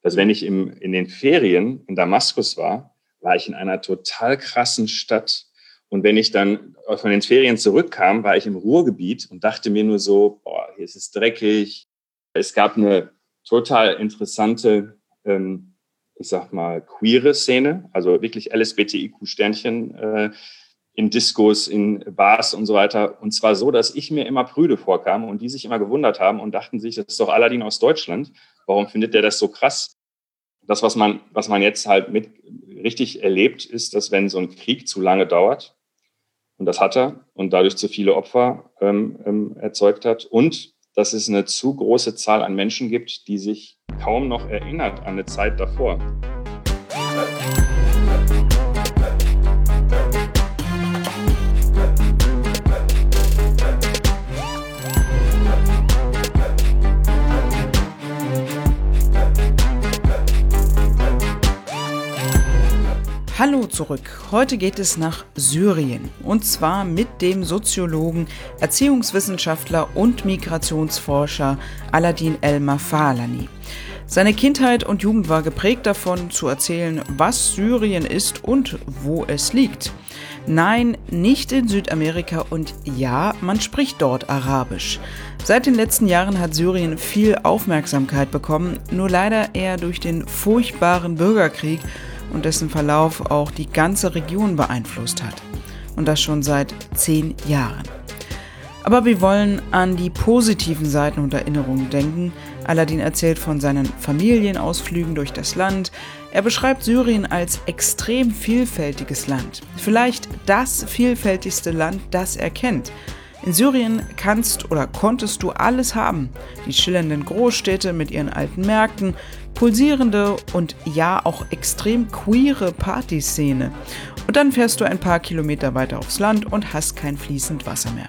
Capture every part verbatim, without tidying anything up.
dass wenn ich im, in den Ferien in Damaskus war, war ich in einer total krassen Stadt. Und wenn ich dann von den Ferien zurückkam, war ich im Ruhrgebiet und dachte mir nur so, boah, hier ist es dreckig. Es gab eine total interessante, ähm, ich sag mal, queere Szene, also wirklich L S B T I Q-Sternchen äh, in Diskos, in Bars und so weiter. Und zwar so, dass ich mir immer prüde vorkam und die sich immer gewundert haben und dachten sich, das ist doch Aladdin aus Deutschland. Warum findet der das so krass? Das, was man, was man jetzt halt mit richtig erlebt, ist, dass wenn so ein Krieg zu lange dauert, und das hat er, und dadurch zu viele Opfer ähm, ähm, erzeugt hat, und dass es eine zu große Zahl an Menschen gibt, die sich kaum noch erinnert an eine Zeit davor. Hallo zurück. Heute geht es nach Syrien und zwar mit dem Soziologen, Erziehungswissenschaftler und Migrationsforscher Aladdin El-Mafalani. Seine Kindheit und Jugend war geprägt davon, zu erzählen, was Syrien ist und wo es liegt. Nein, nicht in Südamerika und ja, man spricht dort Arabisch. Seit den letzten Jahren hat Syrien viel Aufmerksamkeit bekommen, nur leider eher durch den furchtbaren Bürgerkrieg und dessen Verlauf auch die ganze Region beeinflusst hat. Und das schon seit zehn Jahren. Aber wir wollen an die positiven Seiten und Erinnerungen denken. Aladdin erzählt von seinen Familienausflügen durch das Land. Er beschreibt Syrien als extrem vielfältiges Land. Vielleicht das vielfältigste Land, das er kennt. In Syrien kannst oder konntest du alles haben. Die schillernden Großstädte mit ihren alten Märkten, pulsierende und ja auch extrem queere Partyszene. Und dann fährst du ein paar Kilometer weiter aufs Land und hast kein fließend Wasser mehr.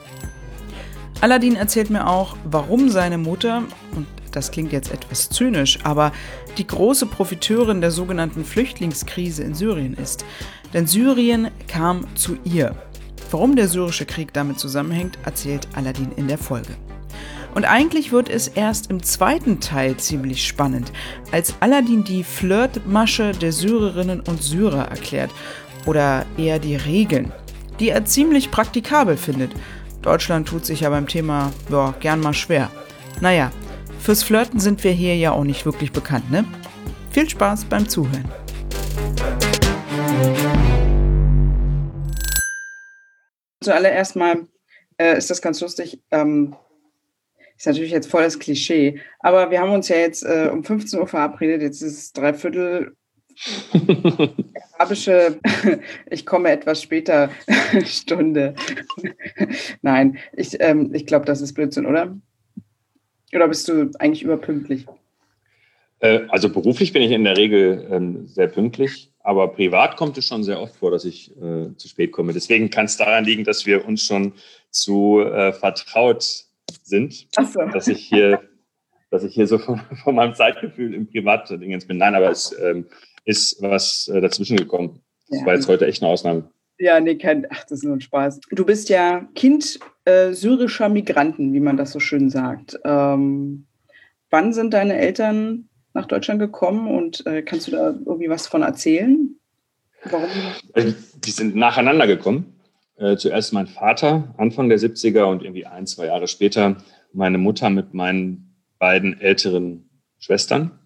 Aladdin erzählt mir auch, warum seine Mutter, und das klingt jetzt etwas zynisch, aber die große Profiteurin der sogenannten Flüchtlingskrise in Syrien ist. Denn Syrien kam zu ihr. Warum der syrische Krieg damit zusammenhängt, erzählt Aladdin in der Folge. Und eigentlich wird es erst im zweiten Teil ziemlich spannend, als Aladdin die Flirtmasche der Syrerinnen und Syrer erklärt, oder eher die Regeln, die er ziemlich praktikabel findet. Deutschland tut sich ja beim Thema ja, gern mal schwer. Naja, fürs Flirten sind wir hier ja auch nicht wirklich bekannt, ne? Viel Spaß beim Zuhören. Zuallererst mal äh, ist das ganz lustig, ähm, ist natürlich jetzt voll das Klischee, aber wir haben uns ja jetzt äh, um fünfzehn Uhr verabredet, jetzt ist es dreiviertel arabische, ich komme etwas später Stunde. Nein, ich, ähm, ich glaube, das ist Blödsinn, oder? Oder bist du eigentlich überpünktlich? Äh, also beruflich bin ich in der Regel ähm, sehr pünktlich, aber privat kommt es schon sehr oft vor, dass ich äh, zu spät komme. Deswegen kann es daran liegen, dass wir uns schon zu äh, vertraut sind, Ach so. dass ich hier, dass ich hier so von, von meinem Zeitgefühl im Privatding jetzt bin. Nein, aber es ähm, ist was äh, dazwischen gekommen. Das ja. war jetzt heute echt eine Ausnahme. Ja, nee, kein, ach, das ist nur ein Spaß. Du bist ja Kind äh, syrischer Migranten, wie man das so schön sagt. Ähm, wann sind deine Eltern nach Deutschland gekommen und äh, kannst du da irgendwie was von erzählen? Warum? Also, die sind nacheinander gekommen. Äh, zuerst mein Vater, Anfang der siebziger, und irgendwie ein, zwei Jahre später meine Mutter mit meinen beiden älteren Schwestern.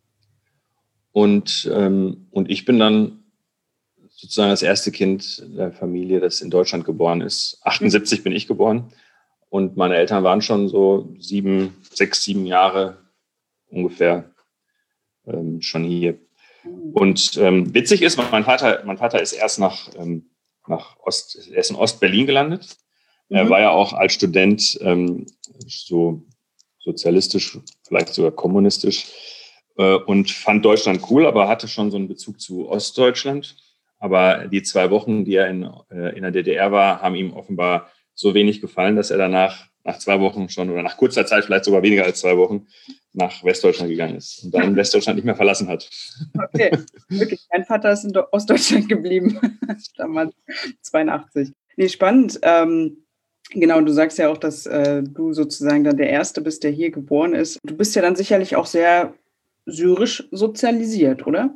Und, ähm, und ich bin dann sozusagen das erste Kind der Familie, das in Deutschland geboren ist. achtundsiebzig bin ich geboren. Und meine Eltern waren schon so sieben, sechs, sieben Jahre ungefähr ähm, schon hier. Und ähm, witzig ist, mein Vater, mein Vater ist erst nach, ähm, nach Ost, er ist in Ost-Berlin gelandet. Mhm. Er war ja auch als Student ähm, so sozialistisch, vielleicht sogar kommunistisch äh, und fand Deutschland cool, aber hatte schon so einen Bezug zu Ostdeutschland. Aber die zwei Wochen, die er in, äh, in der D D R war, haben ihm offenbar so wenig gefallen, dass er danach nach zwei Wochen schon oder nach kurzer Zeit, vielleicht sogar weniger als zwei Wochen, nach Westdeutschland gegangen ist und dann Westdeutschland nicht mehr verlassen hat. Okay, wirklich. Mein Vater ist in Ostdeutschland geblieben, damals zweiundachtzig. Nee, spannend. Ähm, genau, du sagst ja auch, dass äh, du sozusagen dann der Erste bist, der hier geboren ist. Du bist ja dann sicherlich auch sehr syrisch sozialisiert, oder?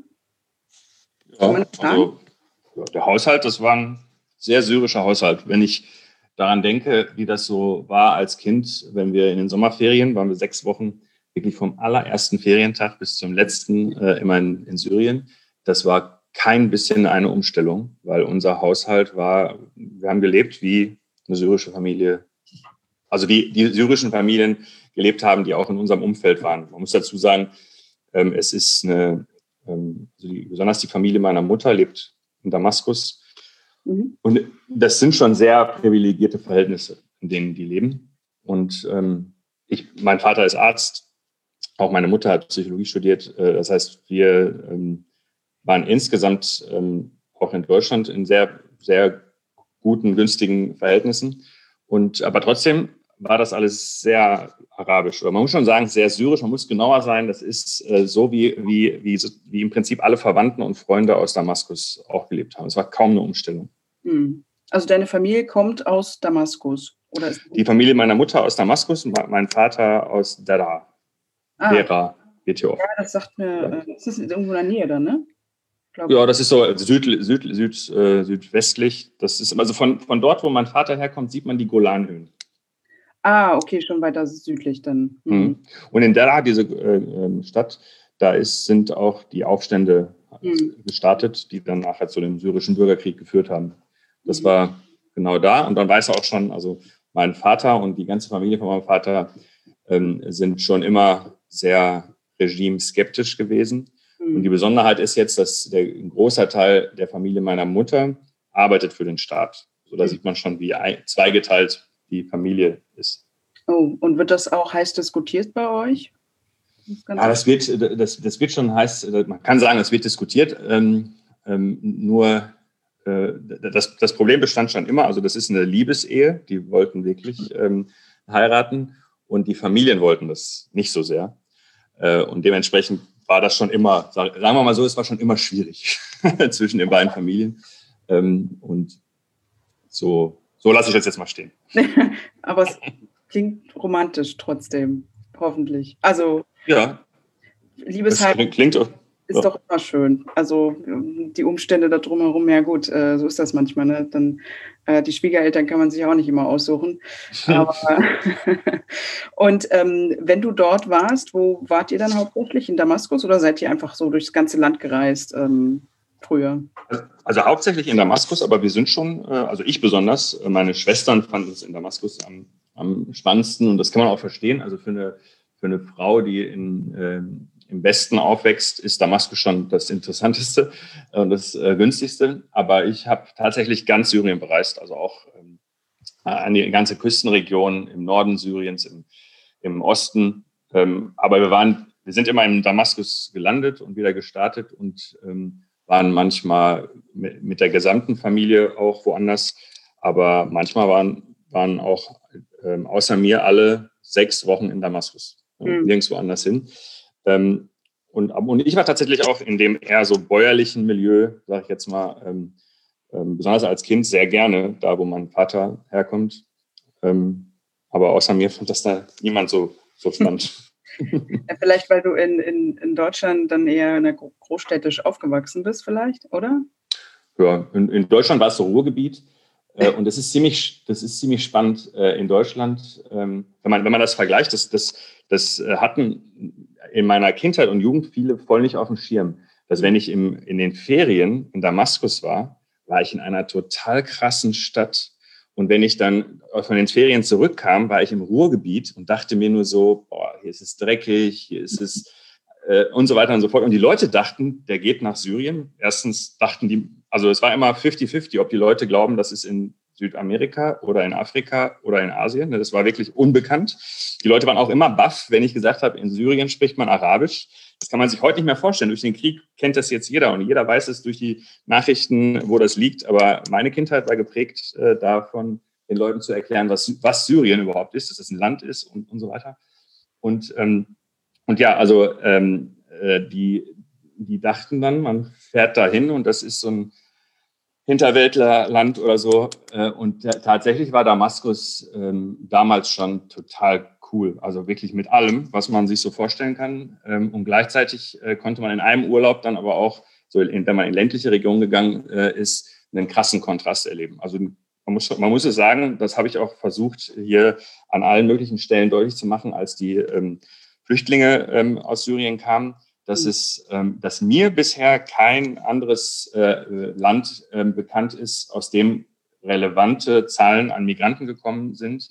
Kann man Ja, das sagen? also ja, der Haushalt, das war ein sehr syrischer Haushalt. Wenn ich daran denke, wie das so war als Kind, wenn wir in den Sommerferien, waren wir sechs Wochen wirklich vom allerersten Ferientag bis zum letzten äh, immer in, in Syrien. Das war kein bisschen eine Umstellung, weil unser Haushalt war, wir haben gelebt wie eine syrische Familie, also wie die syrischen Familien gelebt haben, die auch in unserem Umfeld waren. Man muss dazu sagen, ähm, es ist eine, ähm, also die, besonders die Familie meiner Mutter lebt in Damaskus. Mhm. Und das sind schon sehr privilegierte Verhältnisse, in denen die leben. Und ähm, ich, mein Vater ist Arzt, auch meine Mutter hat Psychologie studiert. Äh, das heißt, wir ähm, waren insgesamt ähm, auch in Deutschland in sehr, sehr guten, günstigen Verhältnissen. Und aber trotzdem war das alles sehr arabisch. Oder man muss schon sagen, sehr syrisch. Man muss genauer sein. Das ist äh, so, wie, wie, wie, wie im Prinzip alle Verwandten und Freunde aus Damaskus auch gelebt haben. Es war kaum eine Umstellung. Hm. Also deine Familie kommt aus Damaskus, oder ist Die Familie meiner Mutter aus Damaskus und mein Vater aus Dara. ah, Dera wird hier ja, oft das sagt mir, gesagt. äh, das ist irgendwo in der Nähe dann, ne? Glaub Ja, ich. das ist so süd, süd, süd, äh, südwestlich. Das ist also von, von dort, wo mein Vater herkommt, sieht man die Golanhöhen. Ah, okay, schon weiter südlich dann. Hm. Mhm. Und in Dera, diese äh, Stadt, da ist, sind auch die Aufstände Hm. gestartet, die dann nachher zu dem syrischen Bürgerkrieg geführt haben. Das Mhm. war genau da. Und dann weiß er auch schon, also mein Vater und die ganze Familie von meinem Vater ähm, sind schon immer sehr regimeskeptisch gewesen. Und die Hm. Besonderheit ist jetzt, dass der, ein großer Teil der Familie meiner Mutter arbeitet für den Staat. So, da Hm. sieht man schon, wie ein, zweigeteilt die Familie ist. Oh, und wird das auch heiß diskutiert bei euch? Das Ja, Ganze? das wird, das, das wird schon heiß, man kann sagen, es wird diskutiert. Ähm, ähm, nur äh, das, das Problem bestand schon immer, also das ist eine Liebesehe, die wollten wirklich ähm, heiraten und die Familien wollten das nicht so sehr. Äh, und dementsprechend war das schon immer, sagen wir mal so, es war schon immer schwierig zwischen den beiden Familien. Ähm, und so, so lasse ich das jetzt mal stehen. Aber es klingt romantisch trotzdem, hoffentlich. Also Ja, das Liebesheim klingt, klingt auch. ist Ja. doch immer schön. Also die Umstände da drumherum, ja gut, äh, so ist das manchmal. Ne? Dann, äh, die Schwiegereltern kann man sich auch nicht immer aussuchen. Aber und ähm, wenn du dort warst, wo wart ihr dann hauptsächlich? In Damaskus oder seid ihr einfach so durchs ganze Land gereist ähm, früher? Also hauptsächlich in Damaskus, aber wir sind schon, also ich besonders, meine Schwestern fanden es in Damaskus am, am spannendsten und das kann man auch verstehen. Also für eine, für eine Frau, die in, äh, im Westen aufwächst, ist Damaskus schon das Interessanteste und das äh, günstigste. Aber ich habe tatsächlich ganz Syrien bereist, also auch ähm, an die ganze Küstenregion im Norden Syriens, im, im Osten. Ähm, aber wir waren, wir sind immer in Damaskus gelandet und wieder gestartet und ähm, waren manchmal mit, mit der gesamten Familie auch woanders. Aber manchmal waren, waren auch ähm, außer mir alle sechs Wochen in Damaskus, ja, Hm. nirgendwo anders hin. Ähm, und, und ich war tatsächlich auch in dem eher so bäuerlichen Milieu, sage ich jetzt mal, ähm, ähm, besonders als Kind sehr gerne, da wo mein Vater herkommt. Ähm, aber außer mir fand das da niemand so, so spannend. Ja, vielleicht, weil du in, in, in Deutschland dann eher in der großstädtisch aufgewachsen bist, vielleicht, oder? Ja, in, in Deutschland war es so Ruhrgebiet. Äh, und das ist ziemlich, das ist ziemlich spannend äh, in Deutschland. Ähm, wenn man, wenn man das vergleicht, das, das, das äh, hatten in meiner Kindheit und Jugend viele voll nicht auf dem Schirm. Dass wenn ich im, in den Ferien in Damaskus war, war ich in einer total krassen Stadt. Und wenn ich dann von den Ferien zurückkam, war ich im Ruhrgebiet und dachte mir nur so, boah, hier ist es dreckig, hier ist es äh, und so weiter und so fort. Und die Leute dachten, der geht nach Syrien. Erstens dachten die, also es war immer fifty fifty, ob die Leute glauben, das ist in Südamerika oder in Afrika oder in Asien. Das war wirklich unbekannt. Die Leute waren auch immer baff, wenn ich gesagt habe, in Syrien spricht man Arabisch. Das kann man sich heute nicht mehr vorstellen. Durch den Krieg kennt das jetzt jeder und jeder weiß es durch die Nachrichten, wo das liegt. Aber meine Kindheit war geprägt äh, davon, den Leuten zu erklären, was, was Syrien überhaupt ist, dass es ein Land ist und, und so weiter. Und, ähm, und ja, also ähm, äh, die, die dachten dann, man fährt da hin und das ist so ein Hinterwäldlerland oder so. Und tatsächlich war Damaskus ähm, damals schon total cool. Also wirklich mit allem, was man sich so vorstellen kann. Ähm, und gleichzeitig äh, konnte man in einem Urlaub dann aber auch, so in, wenn man in ländliche Regionen gegangen äh, ist, einen krassen Kontrast erleben. Also man muss, man muss es sagen, das habe ich auch versucht, hier an allen möglichen Stellen deutlich zu machen, als die ähm, Flüchtlinge ähm, aus Syrien kamen, dass es, ähm, dass mir bisher kein anderes äh, Land äh, bekannt ist, aus dem relevante Zahlen an Migranten gekommen sind,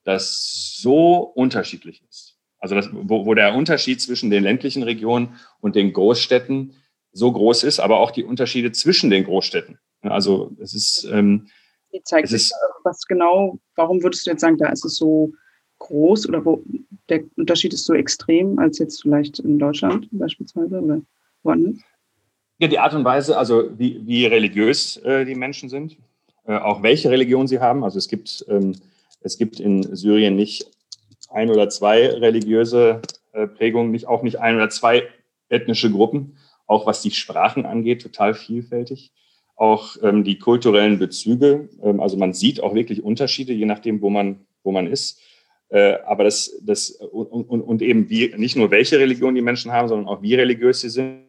das so unterschiedlich ist. Also das, wo, wo der Unterschied zwischen den ländlichen Regionen und den Großstädten so groß ist, aber auch die Unterschiede zwischen den Großstädten. Also es ist, ähm, Wie zeigt sich, was genau, warum würdest du jetzt sagen, da ist es so groß oder wo der Unterschied ist so extrem als jetzt vielleicht in Deutschland beispielsweise oder woanders? Ja, die Art und Weise, also wie, wie religiös äh, die Menschen sind, äh, auch welche Religion sie haben. Also es gibt, ähm, es gibt in Syrien nicht ein oder zwei religiöse äh, Prägungen, nicht, auch nicht ein oder zwei ethnische Gruppen, auch was die Sprachen angeht, total vielfältig. Auch ähm, die kulturellen Bezüge, ähm, also man sieht auch wirklich Unterschiede, je nachdem, wo man, wo man ist. Äh, aber das, das und, und, und eben wie, nicht nur welche Religion die Menschen haben, sondern auch wie religiös sie sind.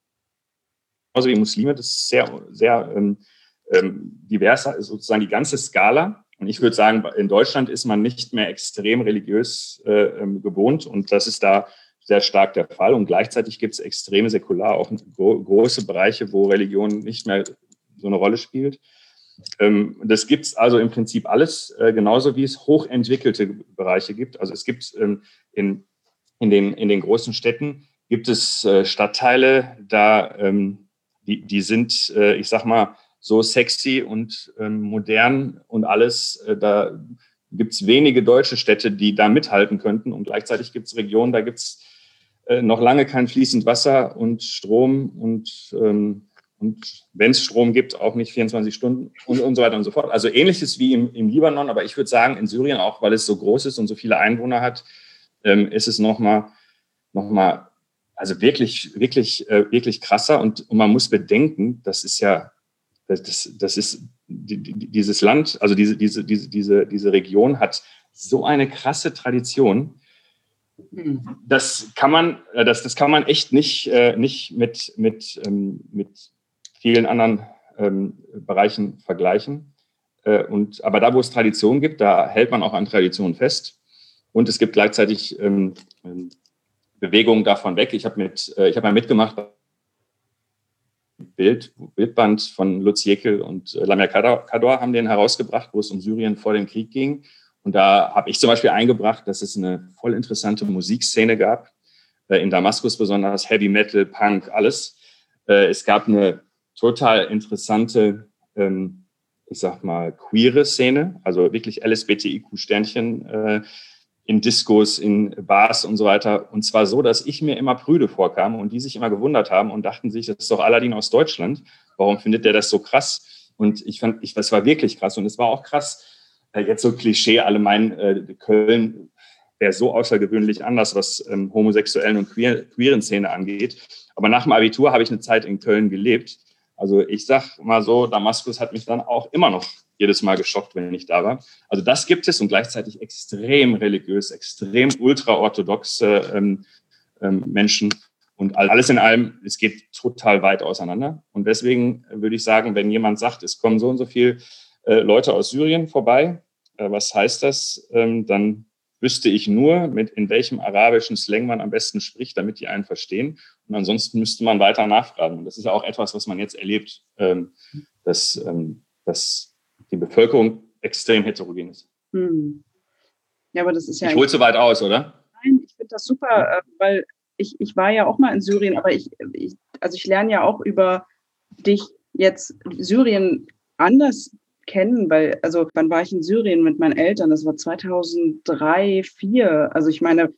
Genauso wie Muslime, das ist sehr, sehr ähm, ähm, divers, ist sozusagen die ganze Skala. Und ich würde sagen, in Deutschland ist man nicht mehr extrem religiös äh, ähm, gewohnt und das ist da sehr stark der Fall. Und gleichzeitig gibt es extrem säkular auch gro- große Bereiche, wo Religion nicht mehr so eine Rolle spielt. Ähm, das gibt es also im Prinzip alles, äh, genauso wie es hochentwickelte Bereiche gibt. Also es gibt ähm, in, in, den, in den großen Städten gibt es äh, Stadtteile, da ähm, die, die sind, äh, ich sag mal, so sexy und ähm, modern und alles. Äh, da gibt es wenige deutsche Städte, die da mithalten könnten. Und gleichzeitig gibt es Regionen, da gibt es äh, noch lange kein fließend Wasser und Strom und ähm, Und wenn es Strom gibt, auch nicht vierundzwanzig Stunden und, und so weiter und so fort. Also ähnliches wie im, im Libanon, aber ich würde sagen, in Syrien, auch weil es so groß ist und so viele Einwohner hat, ähm, ist es nochmal, noch mal, also wirklich, wirklich, äh, wirklich krasser. Und, und man muss bedenken, das ist ja, das, das, das ist die, die, dieses Land, also diese, diese, diese, diese, diese Region hat so eine krasse Tradition. Das kann man, das, das kann man echt nicht, äh, nicht mit, mit, ähm, mit vielen anderen ähm, Bereichen vergleichen. Äh, und, aber da, wo es Tradition gibt, da hält man auch an Traditionen fest. Und es gibt gleichzeitig ähm, Bewegungen davon weg. Ich habe mit, äh, ich habe mal mitgemacht, Bild, Bildband von Lutz Jekyll und äh, Lamia Kador haben den herausgebracht, wo es um Syrien vor dem Krieg ging. Und da habe ich zum Beispiel eingebracht, dass es eine voll interessante Musikszene gab, äh, in Damaskus besonders, Heavy Metal, Punk, alles. Äh, es gab eine total interessante, ähm, ich sag mal, queere Szene, also wirklich L S B T I Q-Sternchen äh, in Diskos, in Bars und so weiter. Und zwar so, dass ich mir immer prüde vorkam und die sich immer gewundert haben und dachten sich, das ist doch Aladdin aus Deutschland. Warum findet der das so krass? Und ich fand, ich, das war wirklich krass. Und es war auch krass, äh, jetzt so Klischee, alle meinen, äh, Köln wäre so außergewöhnlich anders, was ähm, homosexuellen und queer, queeren Szene angeht. Aber nach dem Abitur habe ich eine Zeit in Köln gelebt. Also ich sag mal so, Damaskus hat mich dann auch immer noch jedes Mal geschockt, wenn ich da war. Also das gibt es und gleichzeitig extrem religiös, extrem ultraorthodoxe ähm, ähm, Menschen. Und alles in allem, es geht total weit auseinander. Und deswegen würde ich sagen, wenn jemand sagt, es kommen so und so viele äh, Leute aus Syrien vorbei, äh, was heißt das? Ähm, dann wüsste ich nur, mit in welchem arabischen Slang man am besten spricht, damit die einen verstehen. Und ansonsten müsste man weiter nachfragen. Und das ist ja auch etwas, was man jetzt erlebt, ähm, dass, ähm, dass die Bevölkerung extrem heterogen ist. Hm. Ja, aber das ist ja. Ich hole zu weit aus, oder? Nein, ich finde das super, äh, weil ich, ich war ja auch mal in Syrien, aber ich, ich, also ich lerne ja auch über dich jetzt Syrien anders kennen, weil, also wann war ich in Syrien mit meinen Eltern? Das war zweitausenddrei, zweitausendvier. Also ich meine,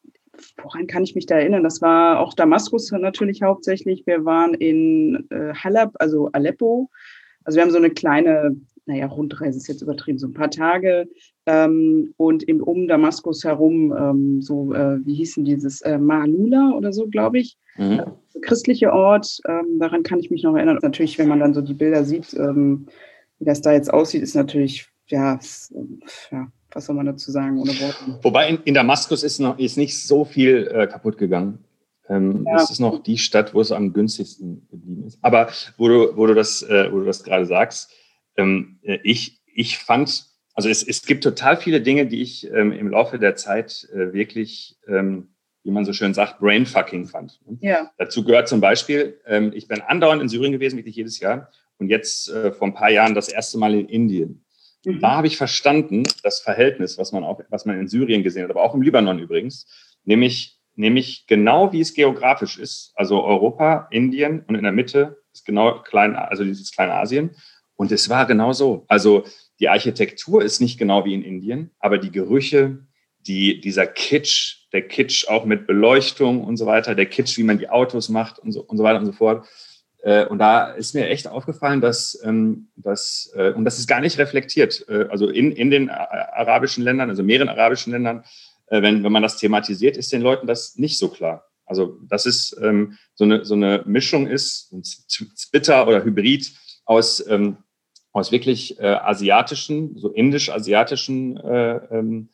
woran kann ich mich da erinnern? Das war auch Damaskus natürlich hauptsächlich. Wir waren in äh, Halab, also Aleppo. Also wir haben so eine kleine, naja, Rundreise ist jetzt übertrieben, so ein paar Tage ähm, und im, um Damaskus herum, ähm, so, äh, wie hießen dieses, äh, Ma'alula oder so, glaube ich. Mhm. Äh, christliche Ort, ähm, daran kann ich mich noch erinnern. Und natürlich, wenn man dann so die Bilder sieht, ähm, wie das da jetzt aussieht, ist natürlich, ja, ist, ja was soll man dazu sagen, ohne Worte? Wobei in, in Damaskus ist, noch, ist nicht so viel äh, kaputt gegangen. Ähm, ja. Das ist noch die Stadt, wo es am günstigsten geblieben ist. Aber wo du, wo du das, äh, wo du das gerade sagst, ähm, ich, ich fand, also es, es gibt total viele Dinge, die ich ähm, im Laufe der Zeit äh, wirklich, ähm, wie man so schön sagt, brainfucking fand. Ja. Dazu gehört zum Beispiel, ähm, ich bin andauernd in Syrien gewesen, wirklich jedes Jahr. Und jetzt äh, vor ein paar Jahren das erste Mal in Indien. Mhm. Da habe ich verstanden, das Verhältnis, was man auch, was man in Syrien gesehen hat, aber auch im Libanon übrigens, nämlich, nämlich genau wie es geografisch ist. Also Europa, Indien und in der Mitte ist genau klein, also dieses Kleinasien. Und es war genau so. Also die Architektur ist nicht genau wie in Indien, aber die Gerüche, die, dieser Kitsch, der Kitsch auch mit Beleuchtung und so weiter, der Kitsch, wie man die Autos macht und so, und so weiter und so fort. Und da ist mir echt aufgefallen, dass, dass und das ist gar nicht reflektiert, also in, in den arabischen Ländern, also mehreren arabischen Ländern, wenn, wenn man das thematisiert, ist den Leuten das nicht so klar. Also dass es so eine, so eine Mischung ist, ein Splitter oder Hybrid aus, aus wirklich asiatischen, so indisch-asiatischen ähm,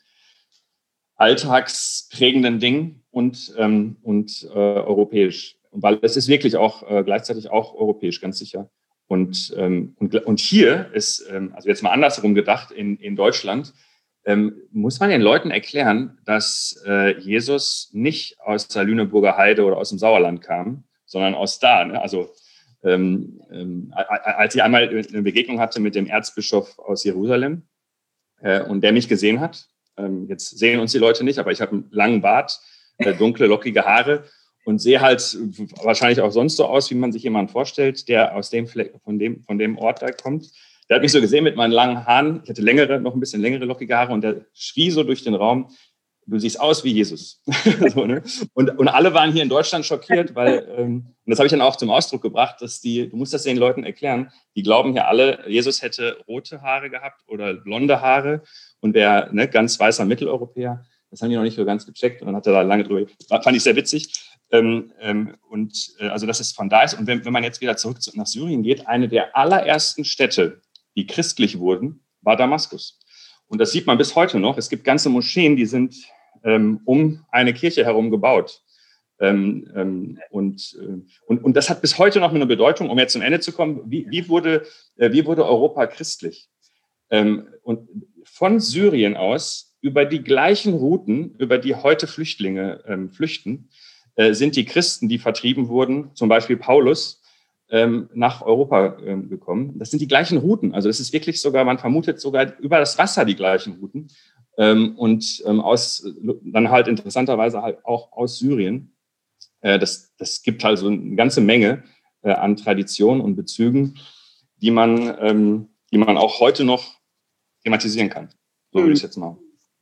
alltagsprägenden Dingen und, ähm, und äh, europäisch. Weil es ist wirklich auch äh, gleichzeitig auch europäisch, ganz sicher. Und, ähm, und, und hier ist, ähm, also jetzt mal andersherum gedacht, in, in Deutschland, ähm, muss man den Leuten erklären, dass äh, Jesus nicht aus der Lüneburger Heide oder aus dem Sauerland kam, sondern aus da. Ne? Also ähm, ähm, als ich einmal eine Begegnung hatte mit dem Erzbischof aus Jerusalem äh, und der mich gesehen hat, ähm, jetzt sehen uns die Leute nicht, aber ich habe einen langen Bart, äh, dunkle, lockige Haare und sehe halt wahrscheinlich auch sonst so aus, wie man sich jemanden vorstellt, der aus dem Fleck, von dem, von dem Ort da kommt. Der hat mich so gesehen mit meinen langen Haaren. Ich hatte längere, noch ein bisschen längere, lockige Haare und der schrie so durch den Raum, du siehst aus wie Jesus. so, ne? und, und alle waren hier in Deutschland schockiert, weil, ähm, und das habe ich dann auch zum Ausdruck gebracht, dass die, du musst das den Leuten erklären, die glauben hier alle, Jesus hätte rote Haare gehabt oder blonde Haare und wäre ne, ganz weißer Mitteleuropäer. Das haben die noch nicht so ganz gecheckt und dann hat er da lange drüber, fand ich sehr witzig. Ähm, ähm, und äh, also, dass es von da ist. Und wenn, wenn man jetzt wieder zurück zu, nach Syrien geht, eine der allerersten Städte, die christlich wurden, war Damaskus. Und das sieht man bis heute noch. Es gibt ganze Moscheen, die sind ähm, um eine Kirche herum gebaut. Ähm, ähm, und, äh, und, und das hat bis heute noch eine Bedeutung, um jetzt zum Ende zu kommen. Wie, wie, wurde, äh, wie wurde Europa christlich? Ähm, und von Syrien aus, über die gleichen Routen, über die heute Flüchtlinge ähm, flüchten, äh, sind die Christen, die vertrieben wurden, zum Beispiel Paulus, ähm, nach Europa ähm, gekommen. Das sind die gleichen Routen. Also es ist wirklich sogar, man vermutet sogar über das Wasser die gleichen Routen. Ähm, und ähm, aus, dann halt interessanterweise halt auch aus Syrien. Äh, das, das gibt also eine ganze Menge äh, an Traditionen und Bezügen, die man, ähm, die man auch heute noch thematisieren kann. So würde ich es jetzt machen.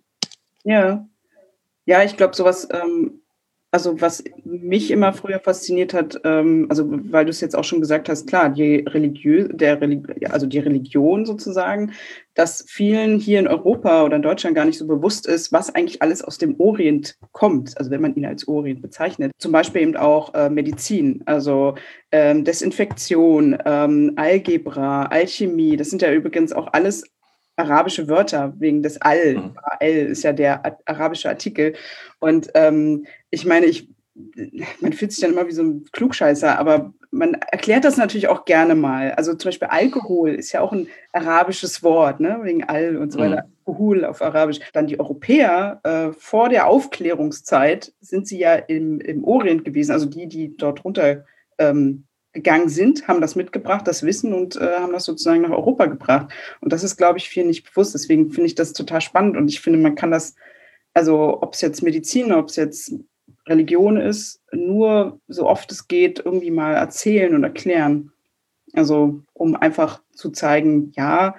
Ja, ja, ich glaube, sowas, ähm, also was mich immer früher fasziniert hat, ähm, also weil du es jetzt auch schon gesagt hast, klar, die Religiö der Religi- also die Religion sozusagen, dass vielen hier in Europa oder in Deutschland gar nicht so bewusst ist, was eigentlich alles aus dem Orient kommt, also wenn man ihn als Orient bezeichnet. Zum Beispiel eben auch äh, Medizin, also ähm, Desinfektion, ähm, Algebra, Alchemie, das sind ja übrigens auch alles arabische Wörter, wegen des Al. Al ist ja der arabische Artikel. Und ähm, ich meine, ich, man fühlt sich dann immer wie so ein Klugscheißer, aber man erklärt das natürlich auch gerne mal. Also zum Beispiel Alkohol ist ja auch ein arabisches Wort, ne? Wegen Al und so weiter. Mhm. Alkohol auf Arabisch. Dann die Europäer, äh, vor der Aufklärungszeit sind sie ja im, im Orient gewesen, also die, die dort runter ähm, gegangen sind, haben das mitgebracht, das Wissen und äh, haben das sozusagen nach Europa gebracht. Und das ist, glaube ich, vielen nicht bewusst. Deswegen finde ich das total spannend und ich finde, man kann das, also ob es jetzt Medizin, ob es jetzt Religion ist, nur so oft es geht, irgendwie mal erzählen und erklären. Also um einfach zu zeigen, ja,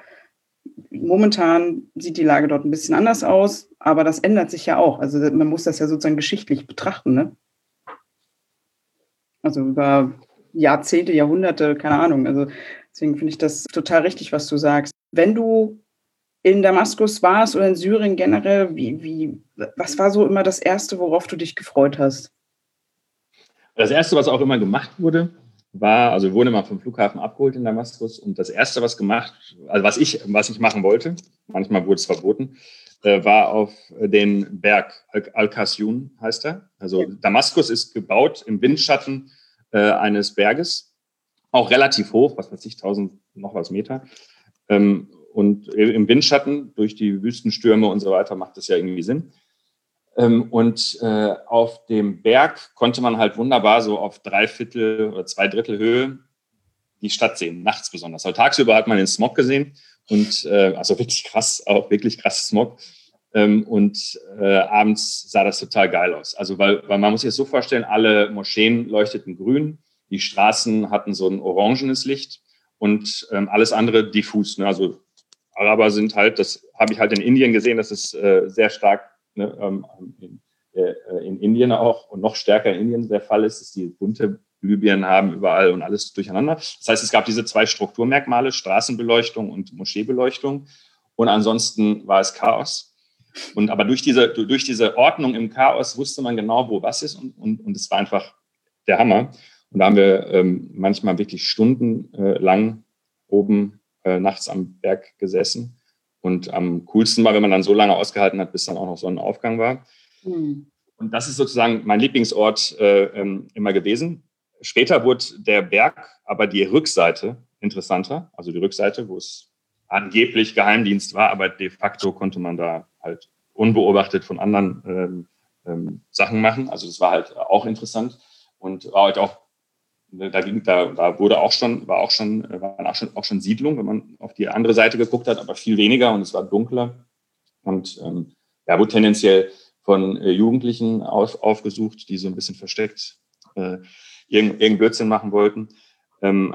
momentan sieht die Lage dort ein bisschen anders aus, aber das ändert sich ja auch. Also man muss das ja sozusagen geschichtlich betrachten, ne? Also über Jahrzehnte, Jahrhunderte, keine Ahnung. Also deswegen finde ich das total richtig, was du sagst. Wenn du in Damaskus warst oder in Syrien generell, wie, wie, was war so immer das Erste, worauf du dich gefreut hast? Das Erste, was auch immer gemacht wurde, war, also wir wurden immer vom Flughafen abgeholt in Damaskus und das Erste, was gemacht, also was ich, was ich machen wollte, manchmal wurde es verboten, äh, war auf den Berg Al-Qasyun, heißt er. Also ja. Damaskus ist gebaut im Windschatten äh, eines Berges, auch relativ hoch, was weiß ich, tausend noch was Meter. Ähm, und im Windschatten durch die Wüstenstürme und so weiter macht das ja irgendwie Sinn. Ähm, und äh, auf dem Berg konnte man halt wunderbar so auf drei Viertel oder zwei Drittel Höhe die Stadt sehen, nachts besonders. Also tagsüber hat man den Smog gesehen und äh, also wirklich krass, auch wirklich krass Smog. Ähm, und äh, abends sah das total geil aus. Also weil, weil man muss sich das so vorstellen, alle Moscheen leuchteten grün, die Straßen hatten so ein orangenes Licht und ähm, alles andere diffus. Ne? Also Araber sind halt, das habe ich halt in Indien gesehen, das ist äh, sehr stark ne, ähm, in, äh, in Indien auch und noch stärker in Indien der Fall ist, dass die bunte Glühbirnen haben überall und alles durcheinander. Das heißt, es gab diese zwei Strukturmerkmale, Straßenbeleuchtung und Moscheebeleuchtung. Und ansonsten war es Chaos. Und aber durch diese, durch diese Ordnung im Chaos wusste man genau, wo was ist. Und, und, und es war einfach der Hammer. Und da haben wir ähm, manchmal wirklich stundenlang äh, oben äh, nachts am Berg gesessen. Und am coolsten war, wenn man dann so lange ausgehalten hat, bis dann auch noch Sonnenaufgang war. Mhm. Und das ist sozusagen mein Lieblingsort äh, ähm, immer gewesen. Später wurde der Berg, aber die Rückseite interessanter, also die Rückseite, wo es angeblich Geheimdienst war, aber de facto konnte man da halt unbeobachtet von anderen ähm, ähm, Sachen machen. Also das war halt auch interessant und war halt auch, da ging, da, da wurde auch schon, war auch schon, waren auch schon, auch schon Siedlungen, wenn man auf die andere Seite geguckt hat, aber viel weniger und es war dunkler und ähm, ja, wurde tendenziell von äh, Jugendlichen auf, aufgesucht, die so ein bisschen versteckt äh, irgendeinen Blödsinn machen wollten. Ähm,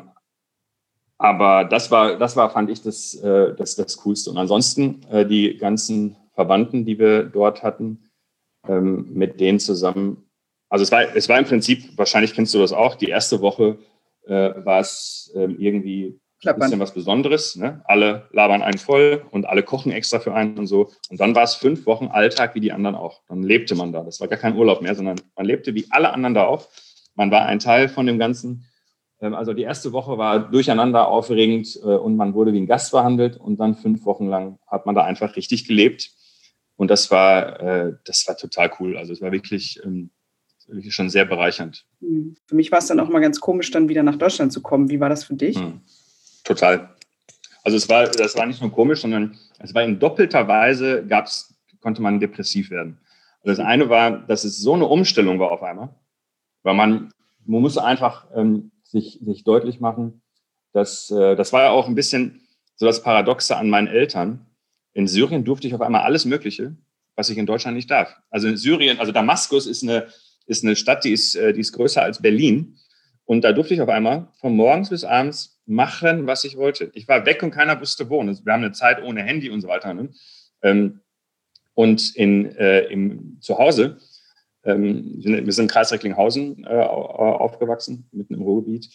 aber das war, das war, fand ich, das, äh, das, das Coolste. Und ansonsten äh, die ganzen Verwandten, die wir dort hatten, ähm, mit denen zusammen, also es war, es war im Prinzip, wahrscheinlich kennst du das auch, die erste Woche äh, war es äh, irgendwie ein bisschen was Besonderes. Ne? Alle labern einen voll und alle kochen extra für einen und so. Und dann war es fünf Wochen Alltag wie die anderen auch. Dann lebte man da. Das war gar kein Urlaub mehr, sondern man lebte wie alle anderen da auch. Man war ein Teil von dem Ganzen. Also die erste Woche war durcheinander aufregend und man wurde wie ein Gast behandelt. Und dann fünf Wochen lang hat man da einfach richtig gelebt. Und das war, das war total cool. Also es war wirklich, wirklich schon sehr bereichernd. Für mich war es dann auch mal ganz komisch, dann wieder nach Deutschland zu kommen. Wie war das für dich? Hm. Total. Also es war, das war nicht nur komisch, sondern es war in doppelter Weise, gab's, konnte man depressiv werden. Also das eine war, dass es so eine Umstellung war auf einmal. Weil man, man muss einfach ähm, sich, sich deutlich machen, dass äh, das war ja auch ein bisschen so das Paradoxe an meinen Eltern. In Syrien durfte ich auf einmal alles Mögliche, was ich in Deutschland nicht darf. Also in Syrien, also Damaskus ist eine, ist eine Stadt, die ist, äh, die ist größer als Berlin. Und da durfte ich auf einmal von morgens bis abends machen, was ich wollte. Ich war weg und keiner wusste wo. Wir haben eine Zeit ohne Handy und so weiter. Ne? Ähm, und in, äh, im, zu Hause, Ähm, wir sind in Kreis Recklinghausen äh, aufgewachsen, mitten im Ruhrgebiet.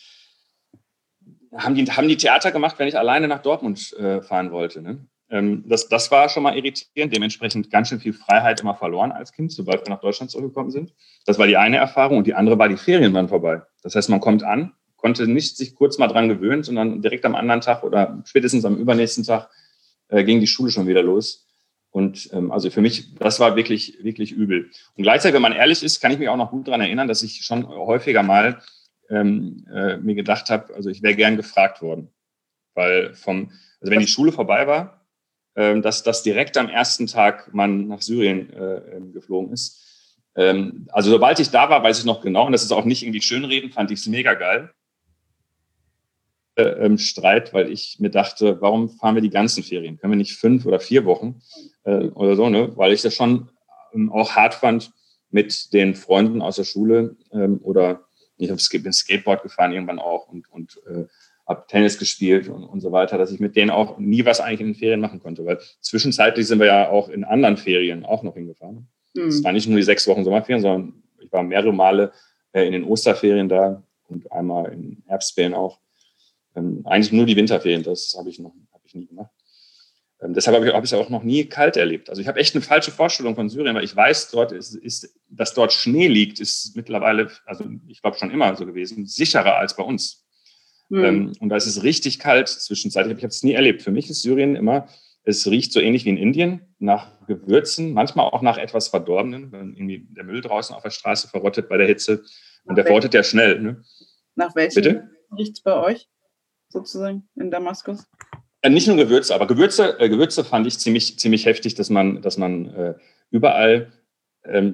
Haben die, haben die Theater gemacht, wenn ich alleine nach Dortmund äh, fahren wollte. Ne? Ähm, das, das war schon mal irritierend. Dementsprechend ganz schön viel Freiheit immer verloren als Kind, sobald wir nach Deutschland zurückgekommen sind. Das war die eine Erfahrung. Und die andere war, die Ferien waren vorbei. Das heißt, man kommt an, konnte nicht sich kurz mal dran gewöhnen, sondern direkt am anderen Tag oder spätestens am übernächsten Tag äh, ging die Schule schon wieder los. Und ähm, also für mich, das war wirklich, wirklich übel. Und gleichzeitig, wenn man ehrlich ist, kann ich mich auch noch gut daran erinnern, dass ich schon häufiger mal ähm, äh, mir gedacht habe, also ich wäre gern gefragt worden. Weil vom, also wenn die Schule vorbei war, ähm, dass, dass direkt am ersten Tag man nach Syrien äh, geflogen ist. Ähm, also sobald ich da war, weiß ich noch genau, und das ist auch nicht irgendwie schönreden, fand ich es mega geil. Äh, Streit, weil ich mir dachte, warum fahren wir die ganzen Ferien? Können wir nicht fünf oder vier Wochen äh, oder so, ne? Weil ich das schon ähm, auch hart fand mit den Freunden aus der Schule ähm, oder ich habe bin Skateboard gefahren irgendwann auch und, und äh, habe Tennis gespielt und, und so weiter, dass ich mit denen auch nie was eigentlich in den Ferien machen konnte, weil zwischenzeitlich sind wir ja auch in anderen Ferien auch noch hingefahren. Es mhm. war nicht nur die sechs Wochen Sommerferien, sondern ich war mehrere Male äh, in den Osterferien da und einmal in Herbstferien auch. Ähm, eigentlich nur die Winterferien, das habe ich noch hab ich nie gemacht. Ähm, deshalb habe ich, hab ich es auch noch nie kalt erlebt. Also ich habe echt eine falsche Vorstellung von Syrien, weil ich weiß, dort ist, ist, dass dort Schnee liegt, ist mittlerweile, also ich glaube schon immer so gewesen, sicherer als bei uns. Mhm. Ähm, und da ist es richtig kalt zwischenzeitlich. Ich habe es nie erlebt. Für mich ist Syrien immer Es riecht so ähnlich wie in Indien, nach Gewürzen, manchmal auch nach etwas Verdorbenen, wenn irgendwie der Müll draußen auf der Straße verrottet bei der Hitze. Und der verrottet ja schnell. Ne? Nach welchem riecht es bei euch sozusagen in Damaskus? Äh, nicht nur Gewürze, aber Gewürze, äh, Gewürze fand ich ziemlich, ziemlich heftig, dass man, dass man äh, überall, ähm,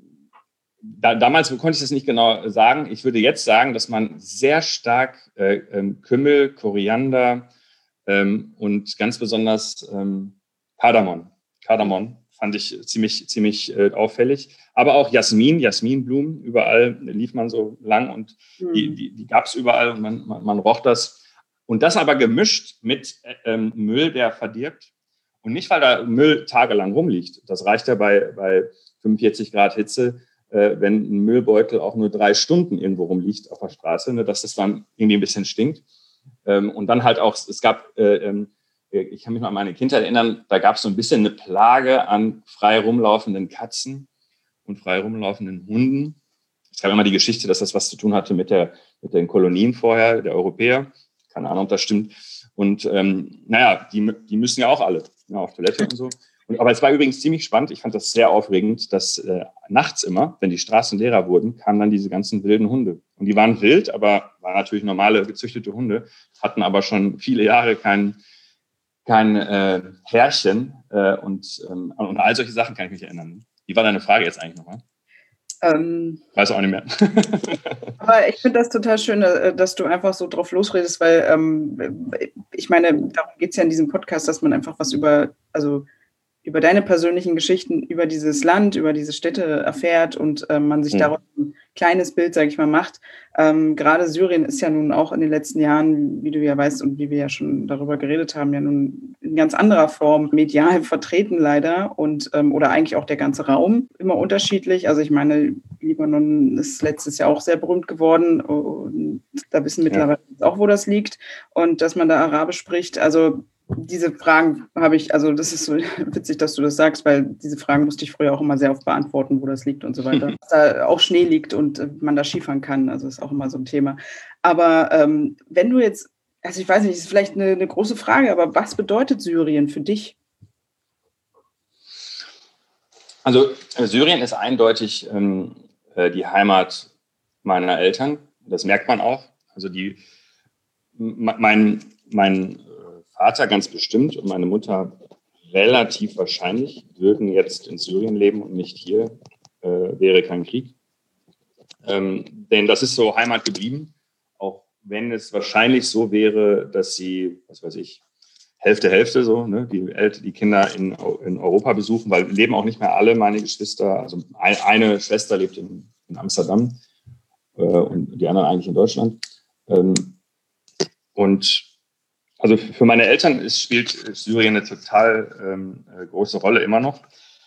da, damals konnte ich das nicht genau sagen, ich würde jetzt sagen, dass man sehr stark äh, ähm, Kümmel, Koriander ähm, und ganz besonders ähm, Kardamom, Kardamom fand ich ziemlich, ziemlich äh, auffällig. Aber auch Jasmin, Jasminblumen, überall lief man so lang und mhm. die, die, die gab es überall und man, man, man roch das. Und das aber gemischt mit ähm, Müll, der verdirbt. Und nicht, weil da Müll tagelang rumliegt. Das reicht ja bei, bei fünfundvierzig Grad Hitze, äh, wenn ein Müllbeutel auch nur drei Stunden irgendwo rumliegt auf der Straße, ne, dass das dann irgendwie ein bisschen stinkt. Ähm, und dann halt auch, es gab, äh, ähm, ich kann mich noch an meine Kindheit erinnern, da gab es so ein bisschen eine Plage an frei rumlaufenden Katzen und frei rumlaufenden Hunden. Es gab immer die Geschichte, dass das was zu tun hatte mit, der, mit den Kolonien vorher, der Europäer. Keine Ahnung, ob das stimmt. Und ähm, naja, die, die müssen ja auch alle ja, auf Toilette und so. Und, aber es war übrigens ziemlich spannend. Ich fand das sehr aufregend, dass äh, nachts immer, wenn die Straßen leerer wurden, kamen dann diese ganzen wilden Hunde. Und die waren wild, aber waren natürlich normale, gezüchtete Hunde, hatten aber schon viele Jahre kein, kein äh, Herrchen. Äh, und, ähm, und all solche Sachen kann ich mich erinnern. Wie war deine Frage jetzt eigentlich nochmal? Ähm, Weiß auch nicht mehr. Aber ich finde das total schön, dass du einfach so drauf losredest, weil ähm, ich meine, darum geht es ja in diesem Podcast, dass man einfach was über, also über deine persönlichen Geschichten, über dieses Land, über diese Städte erfährt und ähm, man sich mhm. daraus ein kleines Bild, sage ich mal, macht. Ähm, gerade Syrien ist ja nun auch in den letzten Jahren, wie du ja weißt und wie wir ja schon darüber geredet haben, ja nun in ganz anderer Form medial vertreten leider und ähm, oder eigentlich auch der ganze Raum immer unterschiedlich. Also ich meine, Libanon ist letztes Jahr auch sehr berühmt geworden und da wissen mittlerweile ja. auch, wo das liegt und dass man da Arabisch spricht. Also diese Fragen habe ich, also das ist so witzig, dass du das sagst, weil diese Fragen musste ich früher auch immer sehr oft beantworten, wo das liegt und so weiter. Dass da auch Schnee liegt und man da Skifahren kann, also ist auch immer so ein Thema. Aber ähm, wenn du jetzt, also ich weiß nicht, das ist vielleicht eine, eine große Frage, aber was bedeutet Syrien für dich? Also Syrien ist eindeutig ähm, die Heimat meiner Eltern, das merkt man auch. Also die, mein, mein Vater ganz bestimmt und meine Mutter relativ wahrscheinlich würden jetzt in Syrien leben und nicht hier, äh, wäre kein Krieg. Ähm, denn das ist so Heimat geblieben, auch wenn es wahrscheinlich so wäre, dass sie, was weiß ich, Hälfte, Hälfte so, ne, die, Eltern, die Kinder in, in Europa besuchen, weil leben auch nicht mehr alle meine Geschwister. Also ein, eine Schwester lebt in, in Amsterdam äh, und die anderen eigentlich in Deutschland. Ähm, und Also für meine Eltern ist, spielt Syrien eine total ähm, große Rolle immer noch.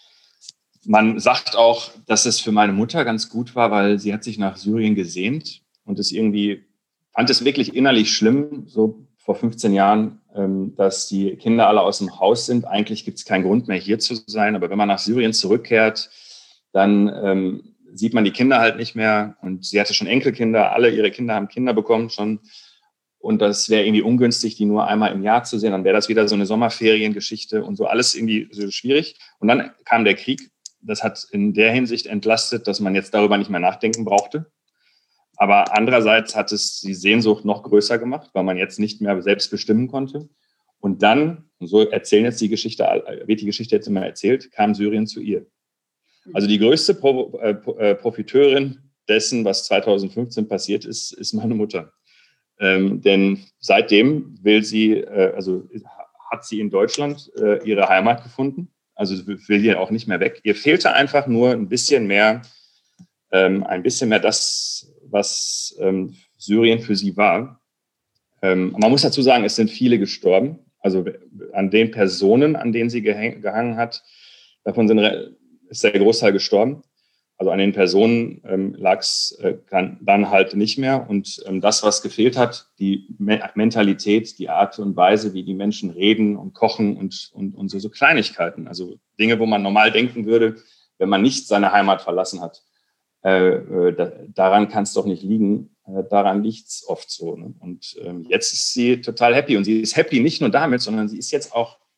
Man sagt auch, dass es für meine Mutter ganz gut war, weil sie hat sich nach Syrien gesehnt und es irgendwie fand es wirklich innerlich schlimm, so vor fünfzehn Jahren, ähm, dass die Kinder alle aus dem Haus sind. Eigentlich gibt es keinen Grund mehr, hier zu sein. Aber wenn man nach Syrien zurückkehrt, dann ähm, sieht man die Kinder halt nicht mehr. Und sie hatte schon Enkelkinder. Alle ihre Kinder haben Kinder bekommen schon. Und das wäre irgendwie ungünstig, die nur einmal im Jahr zu sehen. Dann wäre das wieder so eine Sommerferiengeschichte und so alles irgendwie so schwierig. Und dann kam der Krieg. Das hat in der Hinsicht entlastet, dass man jetzt darüber nicht mehr nachdenken brauchte. Aber andererseits hat es die Sehnsucht noch größer gemacht, weil man jetzt nicht mehr selbst bestimmen konnte. Und dann, und so erzählen jetzt die Geschichte, wird die Geschichte jetzt immer erzählt, kam Syrien zu ihr. Also die größte Pro, äh, Profiteurin dessen, was zweitausendfünfzehn passiert ist, ist meine Mutter. Ähm, denn seitdem will sie, äh, also hat sie in Deutschland äh, ihre Heimat gefunden. Also will hier auch nicht mehr weg. Ihr fehlte einfach nur ein bisschen mehr, ähm, ein bisschen mehr das, was ähm, Syrien für sie war. Ähm, man muss dazu sagen, es sind viele gestorben. Also an den Personen, an denen sie gehäng, gehangen hat, davon sind, ist der Großteil gestorben. Also an den Personen ähm, lag es äh, dann halt nicht mehr. Und ähm, das, was gefehlt hat, die Me- Mentalität, die Art und Weise, wie die Menschen reden und kochen und, und, und so, so Kleinigkeiten. Also Dinge, wo man normal denken würde, wenn man nicht seine Heimat verlassen hat. Äh, äh, da, daran kann es doch nicht liegen. Äh, daran liegt es oft so. Ne? Und ähm, jetzt ist sie total happy. Und sie ist happy nicht nur damit, sondern sie ist jetzt auch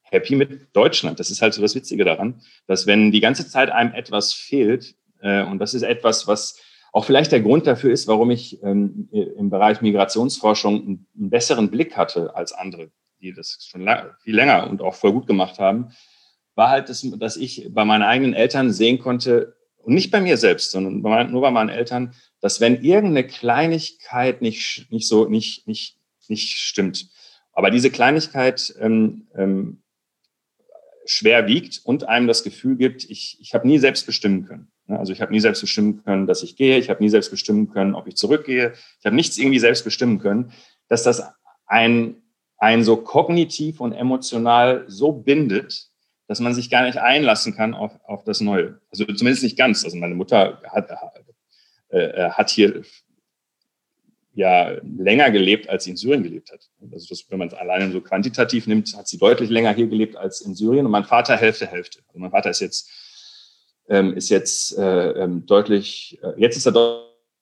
happy mit Deutschland. Das ist halt so das Witzige daran, dass wenn die ganze Zeit einem etwas fehlt, äh, und das ist etwas, was auch vielleicht der Grund dafür ist, warum ich ähm, im Bereich Migrationsforschung einen, einen besseren Blick hatte als andere, die das schon lang, viel länger und auch voll gut gemacht haben, war halt, das, dass ich bei meinen eigenen Eltern sehen konnte, und nicht bei mir selbst, sondern bei, nur bei meinen Eltern, dass wenn irgendeine Kleinigkeit nicht, nicht so, nicht, nicht, nicht stimmt, aber diese Kleinigkeit ähm, ähm, schwer wiegt und einem das Gefühl gibt, ich, ich habe nie selbst bestimmen können. Also ich habe nie selbst bestimmen können, dass ich gehe. Ich habe nie selbst bestimmen können, ob ich zurückgehe. Ich habe nichts irgendwie selbst bestimmen können, dass das ein, ein so kognitiv und emotional so bindet, dass man sich gar nicht einlassen kann auf, auf das Neue. Also zumindest nicht ganz. Also meine Mutter hat, äh, hat hier ja länger gelebt, als sie in Syrien gelebt hat. Also das, wenn man es alleine so quantitativ nimmt, hat sie deutlich länger hier gelebt als in Syrien. Und mein Vater Hälfte, Hälfte. Also mein Vater ist jetzt, ähm, ist jetzt äh, deutlich, äh, jetzt ist er deutlich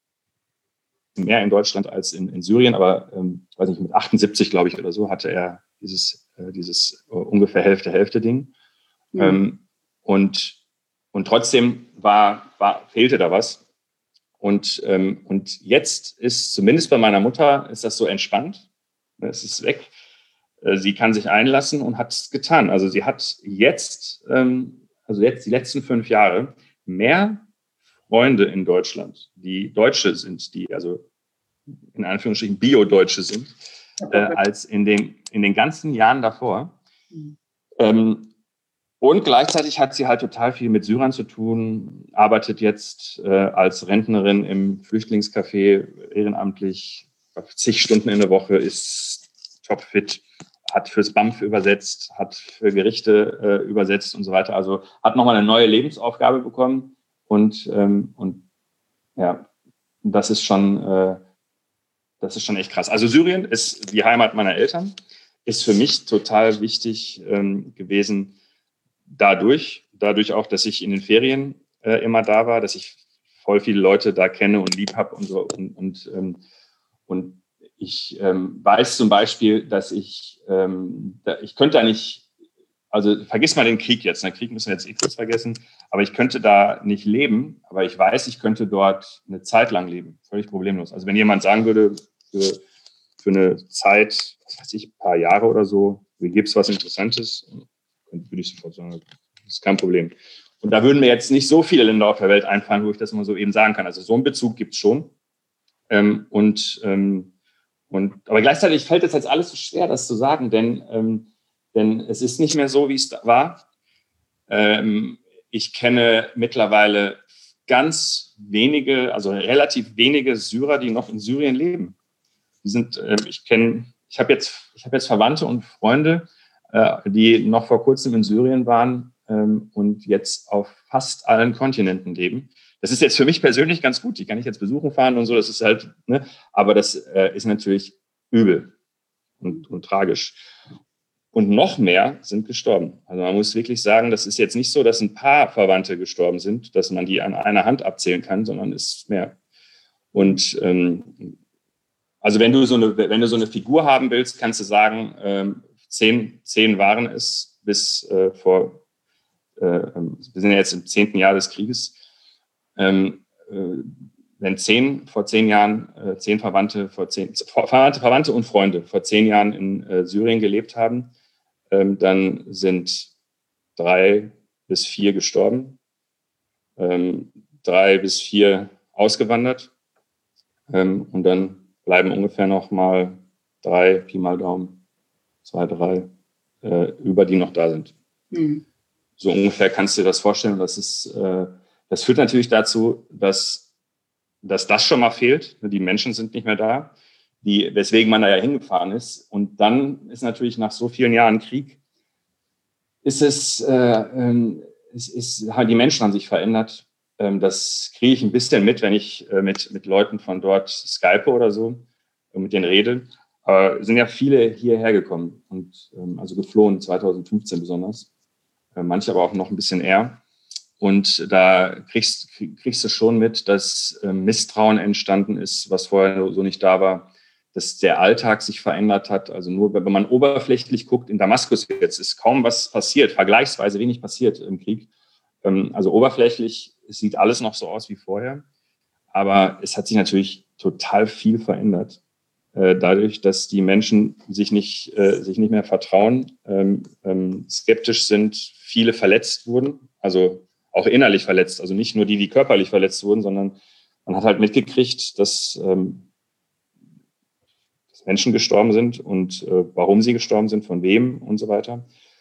mehr in Deutschland als in, in Syrien, aber ähm, weiß nicht, mit achtundsiebzig, glaube ich, oder so, hatte er dieses, äh, dieses äh, ungefähr Hälfte, Hälfte-Ding. Mhm. Ähm, und, und trotzdem war, war, fehlte da was. Und, ähm, und jetzt ist, zumindest bei meiner Mutter, ist das so entspannt. Es ist weg. Äh, sie kann sich einlassen und hat es getan. Also sie hat jetzt, ähm, also jetzt die letzten fünf Jahre, mehr Freunde in Deutschland, die Deutsche sind, die also in Anführungsstrichen Bio-Deutsche sind, äh, als in den, in den ganzen Jahren davor. Mhm. Ähm, und gleichzeitig hat sie halt total viel mit Syrern zu tun, arbeitet jetzt äh, als Rentnerin im Flüchtlingscafé ehrenamtlich, zig Stunden in der Woche, ist topfit, hat fürs B A M F übersetzt, hat für Gerichte äh, übersetzt und so weiter. Also hat nochmal eine neue Lebensaufgabe bekommen. Und, ähm, und ja, das ist schon, äh, das ist schon echt krass. Also Syrien ist die Heimat meiner Eltern, ist für mich total wichtig ähm, gewesen, dadurch, dadurch auch, dass ich in den Ferien äh, immer da war, dass ich voll viele Leute da kenne und lieb habe und so. Und, und, ähm, und ich ähm, weiß zum Beispiel, dass ich, ähm, da, ich könnte da nicht, also vergiss mal den Krieg jetzt, den Krieg müssen wir jetzt eh kurz vergessen, aber ich könnte da nicht leben, aber ich weiß, ich könnte dort eine Zeit lang leben, völlig problemlos. Also wenn jemand sagen würde, für, für eine Zeit, was weiß ich, ein paar Jahre oder so, wie gibt es was Interessantes, würde ich sofort sagen, das ist kein Problem. Und da würden mir jetzt nicht so viele Länder auf der Welt einfallen, wo ich das mal so eben sagen kann. Also so einen Bezug gibt es schon. Ähm, und, ähm, und, aber gleichzeitig fällt es jetzt alles so schwer, das zu sagen, denn, ähm, denn es ist nicht mehr so, wie es war. Ähm, ich kenne mittlerweile ganz wenige, also relativ wenige Syrer, die noch in Syrien leben. Die sind, äh, ich kenne, ich habe jetzt, ich habe jetzt Verwandte und Freunde, die noch vor kurzem in Syrien waren ähm, und jetzt auf fast allen Kontinenten leben. Das ist jetzt für mich persönlich ganz gut. Die kann ich jetzt besuchen fahren und so. Das ist halt, ne? Aber das äh, ist natürlich übel und, und tragisch. Und noch mehr sind gestorben. Also man muss wirklich sagen, das ist jetzt nicht so, dass ein paar Verwandte gestorben sind, dass man die an einer Hand abzählen kann, sondern es ist mehr. Und ähm, also wenn du so eine, wenn du so eine Figur haben willst, kannst du sagen, ähm, Zehn, zehn waren es bis äh, vor, äh, wir sind ja jetzt im zehnten Jahr des Krieges. Ähm, äh, wenn zehn vor zehn Jahren, äh, zehn Verwandte, vor zehn, Verwandte, Verwandte und Freunde vor zehn Jahren in äh, Syrien gelebt haben, ähm, dann sind drei bis vier gestorben, ähm, drei bis vier ausgewandert ähm, und dann bleiben ungefähr noch mal drei, Pi mal Daumen. Zwei, drei, äh, über die noch da sind. Mhm. So ungefähr kannst du dir das vorstellen. Das, ist, äh, das führt natürlich dazu, dass, dass das schon mal fehlt. Die Menschen sind nicht mehr da, die, weswegen man da ja hingefahren ist. Und dann ist natürlich nach so vielen Jahren Krieg, ist es, äh, äh, es ist, die Menschen haben sich verändert. Ähm, das kriege ich ein bisschen mit, wenn ich äh, mit, mit Leuten von dort skype oder so, äh, mit denen rede. Aber sind ja viele hierher gekommen und ähm, also geflohen, zwanzig fünfzehn besonders. Äh, manche aber auch noch ein bisschen eher. Und da kriegst, kriegst du schon mit, dass äh, Misstrauen entstanden ist, was vorher so nicht da war. dass der Alltag sich verändert hat. Also nur, wenn man oberflächlich guckt, in Damaskus jetzt ist kaum was passiert, vergleichsweise wenig passiert im Krieg. Also oberflächlich sieht alles noch so aus wie vorher. Aber es hat sich natürlich total viel verändert. Dadurch, dass die Menschen sich nicht, sich nicht mehr vertrauen, skeptisch sind, viele verletzt wurden, also auch innerlich verletzt. Also nicht nur die, die körperlich verletzt wurden, sondern man hat halt mitgekriegt, dass Menschen gestorben sind und äh, warum sie gestorben sind, von wem und so weiter.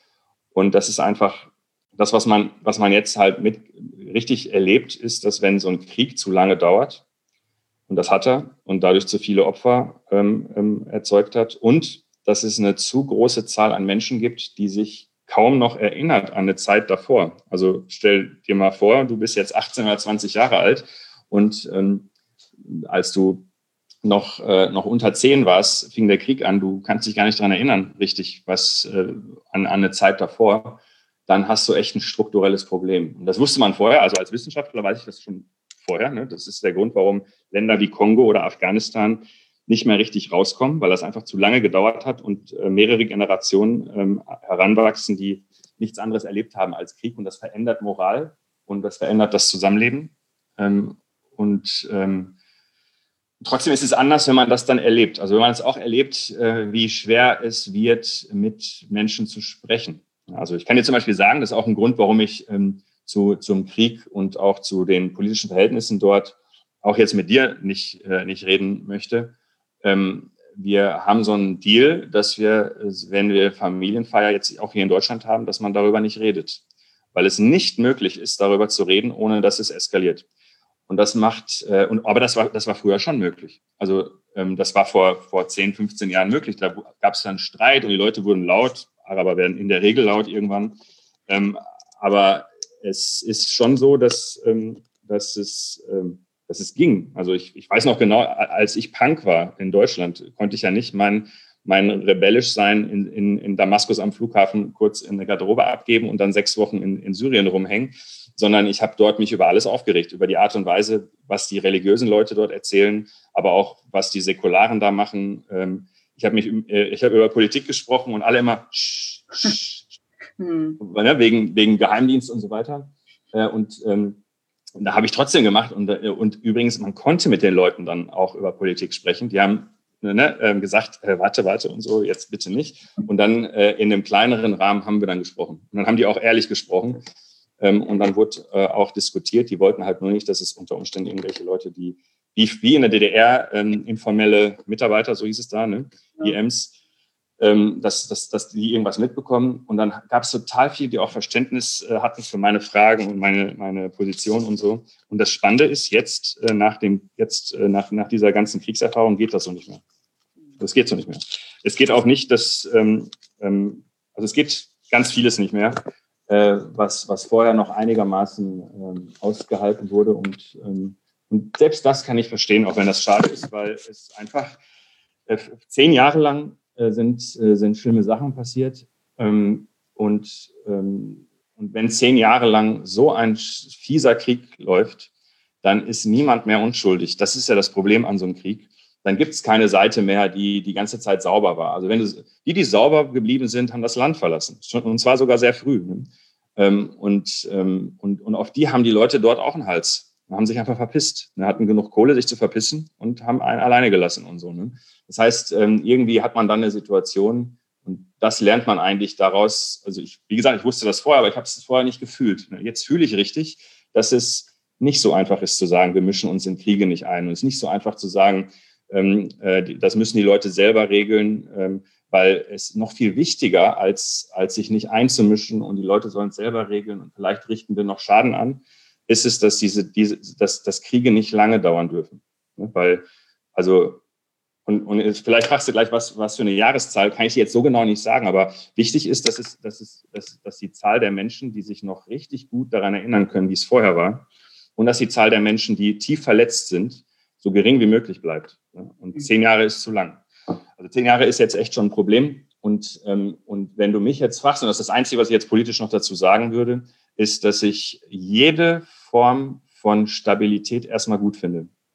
Und das ist einfach das, was man, was man jetzt halt mit richtig erlebt, ist, dass wenn so ein Krieg zu lange dauert, und das hat er, und dadurch zu viele Opfer ähm, ähm, erzeugt hat, und dass es eine zu große Zahl an Menschen gibt, die sich kaum noch erinnert an eine Zeit davor. Also stell dir mal vor, du bist jetzt achtzehn oder zwanzig Jahre alt und ähm, als du noch, äh, noch unter zehn warst, fing der Krieg an, du kannst dich gar nicht daran erinnern, richtig, was äh, an, an eine Zeit davor, dann hast du echt ein strukturelles Problem. Und das wusste man vorher, also als Wissenschaftler weiß ich das schon vorher. Ne? Das ist der Grund, warum Länder wie Kongo oder Afghanistan nicht mehr richtig rauskommen, weil das einfach zu lange gedauert hat und äh, mehrere Generationen ähm, heranwachsen, die nichts anderes erlebt haben als Krieg. Und das verändert Moral und das verändert das Zusammenleben. Ähm, und ähm, Trotzdem ist es anders, wenn man das dann erlebt. Also wenn man es auch erlebt, wie schwer es wird, mit Menschen zu sprechen. Also ich kann dir zum Beispiel sagen, das ist auch ein Grund, warum ich ähm, zu, zum Krieg und auch zu den politischen Verhältnissen dort auch jetzt mit dir nicht, äh, nicht reden möchte. Ähm, wir haben so einen Deal, dass wir, wenn wir Familienfeier jetzt auch hier in Deutschland haben, dass man darüber nicht redet. Weil es nicht möglich ist, darüber zu reden, ohne dass es eskaliert. Und das macht, äh, und, aber das war, das war früher schon möglich. Also ähm, das war vor, vor zehn, fünfzehn Jahren möglich. Da gab es dann Streit und die Leute wurden laut. Araber werden in der Regel laut irgendwann. Ähm, aber es ist schon so, dass, ähm, dass, es, ähm, dass es ging. Also ich, ich weiß noch genau, als ich Punk war in Deutschland, konnte ich ja nicht mein, mein rebellisch sein in, in, in Damaskus am Flughafen kurz in eine Garderobe abgeben und dann sechs Wochen in, in Syrien rumhängen, sondern ich habe dort mich über alles aufgeregt, über die Art und Weise, was die religiösen Leute dort erzählen, aber auch, was die Säkularen da machen. Ich habe mich, ich habe über Politik gesprochen und alle immer sch, sch, hm. wegen, wegen Geheimdienst und so weiter. Und ähm, da habe ich trotzdem gemacht. Und, und übrigens, man konnte mit den Leuten dann auch über Politik sprechen. Die haben ne, gesagt, äh, warte, warte und so, jetzt bitte nicht. Und dann äh, in einem kleineren Rahmen haben wir dann gesprochen. Und dann haben die auch ehrlich gesprochen. Ähm, und dann wurde äh, auch diskutiert. Die wollten halt nur nicht, dass es unter Umständen irgendwelche Leute, die wie, wie in der D D R ähm, informelle Mitarbeiter, so hieß es da, ne, ja. I Ms, ähm, dass, dass, dass die irgendwas mitbekommen. Und dann gab es total viele, die auch Verständnis äh, hatten für meine Fragen und meine, meine Position und so. Und das Spannende ist, jetzt, äh, nach, dem, jetzt äh, nach, nach dieser ganzen Kriegserfahrung geht das so nicht mehr. Das geht so nicht mehr. Es geht auch nicht, dass, ähm, ähm, also es geht ganz vieles nicht mehr, äh, was, was vorher noch einigermaßen ähm, ausgehalten wurde. Und, ähm, und selbst das kann ich verstehen, auch wenn das schade ist, weil es einfach äh, zehn Jahre lang äh, sind, äh, sind schlimme Sachen passiert. Ähm, und, ähm, und wenn zehn Jahre lang so ein fieser Krieg läuft, dann ist niemand mehr unschuldig. Das ist ja das Problem an so einem Krieg. Dann gibt es keine Seite mehr, die die ganze Zeit sauber war. Also wenn du, die, die sauber geblieben sind, haben das Land verlassen. Und zwar sogar sehr früh. Ne? Ähm, und, ähm, und, und auf die haben die Leute dort auch einen Hals. Die haben sich einfach verpisst. Die hatten genug Kohle, sich zu verpissen und haben einen alleine gelassen und so. Ne? Das heißt, ähm, irgendwie hat man dann eine Situation und das lernt man eigentlich daraus. Also ich, wie gesagt, ich wusste das vorher, aber ich habe es vorher nicht gefühlt. Ne? Jetzt fühle ich richtig, dass es nicht so einfach ist zu sagen, wir mischen uns in Kriege nicht ein. Und es ist nicht so einfach zu sagen, ähm, äh, das müssen die Leute selber regeln, ähm, weil es noch viel wichtiger, als, als sich nicht einzumischen und die Leute sollen es selber regeln und vielleicht richten wir noch Schaden an, ist es, dass diese, diese, dass, dass Kriege nicht lange dauern dürfen. Ne? Weil, also, und, und vielleicht fragst du gleich, was, was für eine Jahreszahl, kann ich dir jetzt so genau nicht sagen, aber wichtig ist, dass, es, dass, es, dass, dass die Zahl der Menschen, die sich noch richtig gut daran erinnern können, wie es vorher war, und dass die Zahl der Menschen, die tief verletzt sind, so gering wie möglich bleibt. Ne? Und zehn Jahre ist zu lang. Also zehn Jahre ist jetzt echt schon ein Problem. Und, ähm, und wenn du mich jetzt fragst, und das ist das Einzige, was ich jetzt politisch noch dazu sagen würde, ist, dass ich jede Form von Stabilität erstmal gut finde.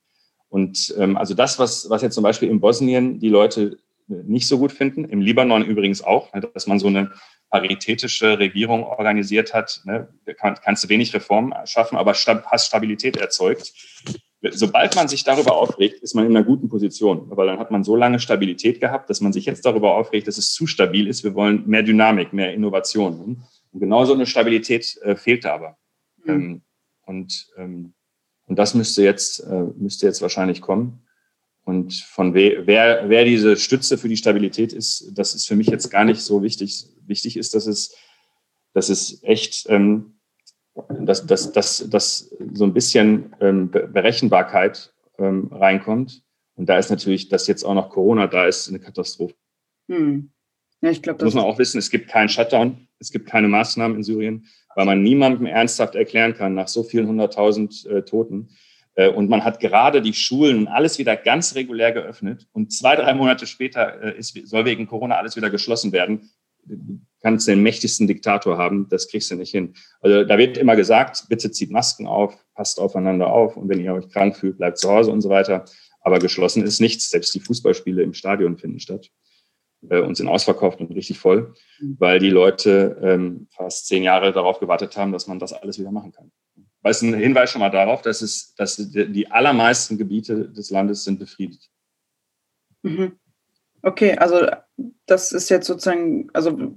Und ähm, also das, was, was jetzt zum Beispiel in Bosnien die Leute nicht so gut finden, im Libanon übrigens auch, ne, dass man so eine paritätische Regierung organisiert hat, ne, kann, kannst du wenig Reformen schaffen, aber stab, hast Stabilität erzeugt. Sobald man sich darüber aufregt, ist man in einer guten Position, weil dann hat man so lange Stabilität gehabt, dass man sich jetzt darüber aufregt, dass es zu stabil ist. Wir wollen mehr Dynamik, mehr Innovation. Und genau so eine Stabilität äh, fehlte aber. Mhm. Ähm, und, ähm, und das müsste jetzt, äh, müsste jetzt wahrscheinlich kommen. Und von we- wer, wer diese Stütze für die Stabilität ist, das ist für mich jetzt gar nicht so wichtig. Wichtig ist, dass es, dass es echt, ähm, dass, dass, dass, dass so ein bisschen ähm, Berechenbarkeit ähm, reinkommt. Und da ist natürlich, dass jetzt auch noch Corona da ist, eine Katastrophe. Hm. Ja, ich glaube, das muss man auch wissen, es gibt keinen Shutdown, es gibt keine Maßnahmen in Syrien, weil man niemandem ernsthaft erklären kann, nach so vielen hunderttausend äh, Toten. Äh, und man hat gerade die Schulen und alles wieder ganz regulär geöffnet. Und zwei, drei Monate später äh, ist, soll wegen Corona alles wieder geschlossen werden. Du kannst den mächtigsten Diktator haben, das kriegst du nicht hin. Also da wird immer gesagt, bitte zieht Masken auf, passt aufeinander auf und wenn ihr euch krank fühlt, bleibt zu Hause und so weiter. Aber geschlossen ist nichts. Selbst die Fußballspiele im Stadion finden statt äh, und sind ausverkauft und richtig voll, weil die Leute ähm, fast zehn Jahre darauf gewartet haben, dass man das alles wieder machen kann. Weil es ein Hinweis schon mal darauf, dass, es, dass die allermeisten Gebiete des Landes sind befriedet. Mhm. Okay, also das ist jetzt sozusagen, also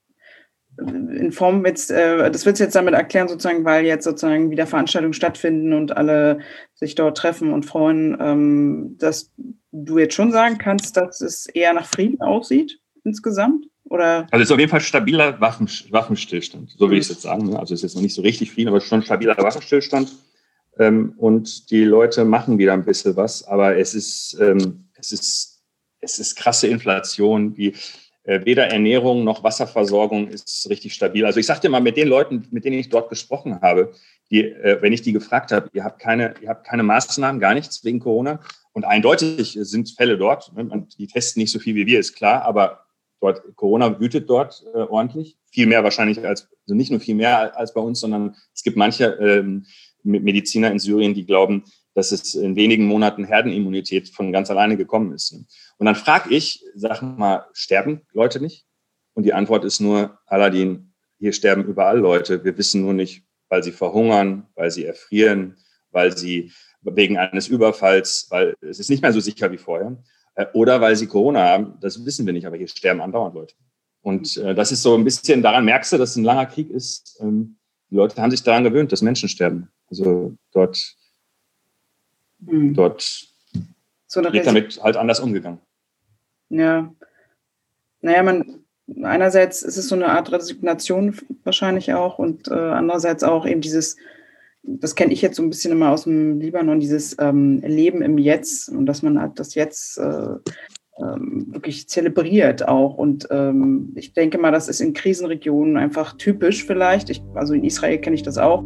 in Form jetzt, äh, das willst du jetzt damit erklären, sozusagen, weil jetzt sozusagen wieder Veranstaltungen stattfinden und alle sich dort treffen und freuen, ähm, dass du jetzt schon sagen kannst, dass es eher nach Frieden aussieht insgesamt? Oder? Also es ist auf jeden Fall stabiler Waffen, Waffenstillstand, so will ich es jetzt sagen. Also es ist jetzt noch nicht so richtig Frieden, aber schon stabiler Waffenstillstand. Ähm, und die Leute machen wieder ein bisschen was, aber es ist, ähm, es ist Es ist krasse Inflation, die äh, weder Ernährung noch Wasserversorgung ist richtig stabil. Also ich sagte mal, mit den Leuten, mit denen ich dort gesprochen habe, die, äh, wenn ich die gefragt habe, ihr habt keine, ihr habt keine Maßnahmen, gar nichts wegen Corona. Und eindeutig sind Fälle dort. Ne? Die testen nicht so viel wie wir, ist klar, aber dort, Corona wütet dort äh, ordentlich. Viel mehr wahrscheinlich als, also nicht nur viel mehr als bei uns, sondern es gibt manche ähm, Mediziner in Syrien, die glauben, dass es in wenigen Monaten Herdenimmunität von ganz alleine gekommen ist. Und dann frage ich, sag mal, sterben Leute nicht? Und die Antwort ist nur, Aladin, hier sterben überall Leute. Wir wissen nur nicht, weil sie verhungern, weil sie erfrieren, weil sie wegen eines Überfalls, weil es ist nicht mehr so sicher wie vorher, oder weil sie Corona haben. Das wissen wir nicht, aber hier sterben andauernd Leute. Und äh, das ist so ein bisschen, daran merkst du, dass es ein langer Krieg ist. Ähm, die Leute haben sich daran gewöhnt, dass Menschen sterben. Also dort Mhm. Dort so wird Resi- damit halt anders umgegangen. Ja. Naja, man, einerseits ist es so eine Art Resignation wahrscheinlich auch und äh, andererseits auch eben dieses, das kenne ich jetzt so ein bisschen immer aus dem Libanon, dieses ähm, Leben im Jetzt und dass man halt das Jetzt äh, ähm, wirklich zelebriert auch. Und ähm, ich denke mal, das ist in Krisenregionen einfach typisch vielleicht. Ich, also in Israel kenne ich das auch.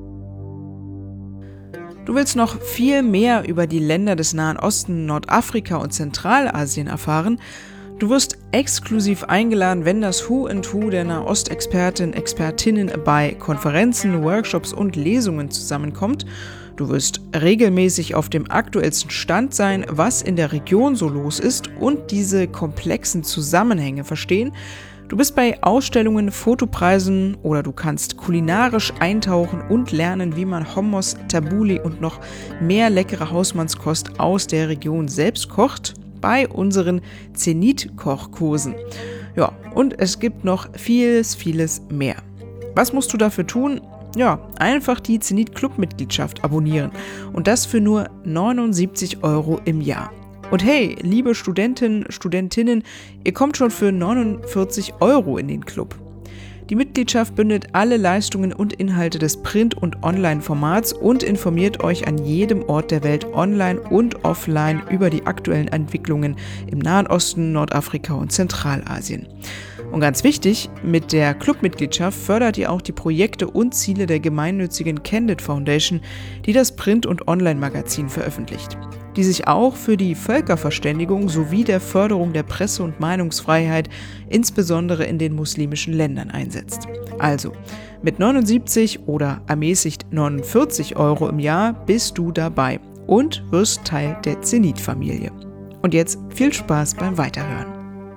Du willst noch viel mehr über die Länder des Nahen Osten, Nordafrika und Zentralasien erfahren? Du wirst exklusiv eingeladen, wenn das Who and Who der Nahostexperten, Expertinnen bei Konferenzen, Workshops und Lesungen zusammenkommt. Du wirst regelmäßig auf dem aktuellsten Stand sein, was in der Region so los ist und diese komplexen Zusammenhänge verstehen. Du bist bei Ausstellungen, Fotopreisen oder du kannst kulinarisch eintauchen und lernen, wie man Hummus, Tabbouleh und noch mehr leckere Hausmannskost aus der Region selbst kocht bei unseren Zenit-Kochkursen. Ja, und es gibt noch vieles, vieles mehr. Was musst du dafür tun? Ja, einfach die Zenit-Club-Mitgliedschaft abonnieren und das für nur neunundsiebzig Euro im Jahr. Und hey, liebe Studentinnen, Studentinnen, ihr kommt schon für neunundvierzig Euro in den Club. Die Mitgliedschaft bündelt alle Leistungen und Inhalte des Print- und Online-Formats und informiert euch an jedem Ort der Welt online und offline über die aktuellen Entwicklungen im Nahen Osten, Nordafrika und Zentralasien. Und ganz wichtig, mit der Clubmitgliedschaft fördert ihr auch die Projekte und Ziele der gemeinnützigen Candid Foundation, die das Print- und Online-Magazin veröffentlicht, die sich auch für die Völkerverständigung sowie der Förderung der Presse- und Meinungsfreiheit, insbesondere in den muslimischen Ländern, einsetzt. Also, mit neunundsiebzig oder ermäßigt neunundvierzig Euro im Jahr bist du dabei. und wirst Teil der Zenit-Familie. Und jetzt viel Spaß beim Weiterhören.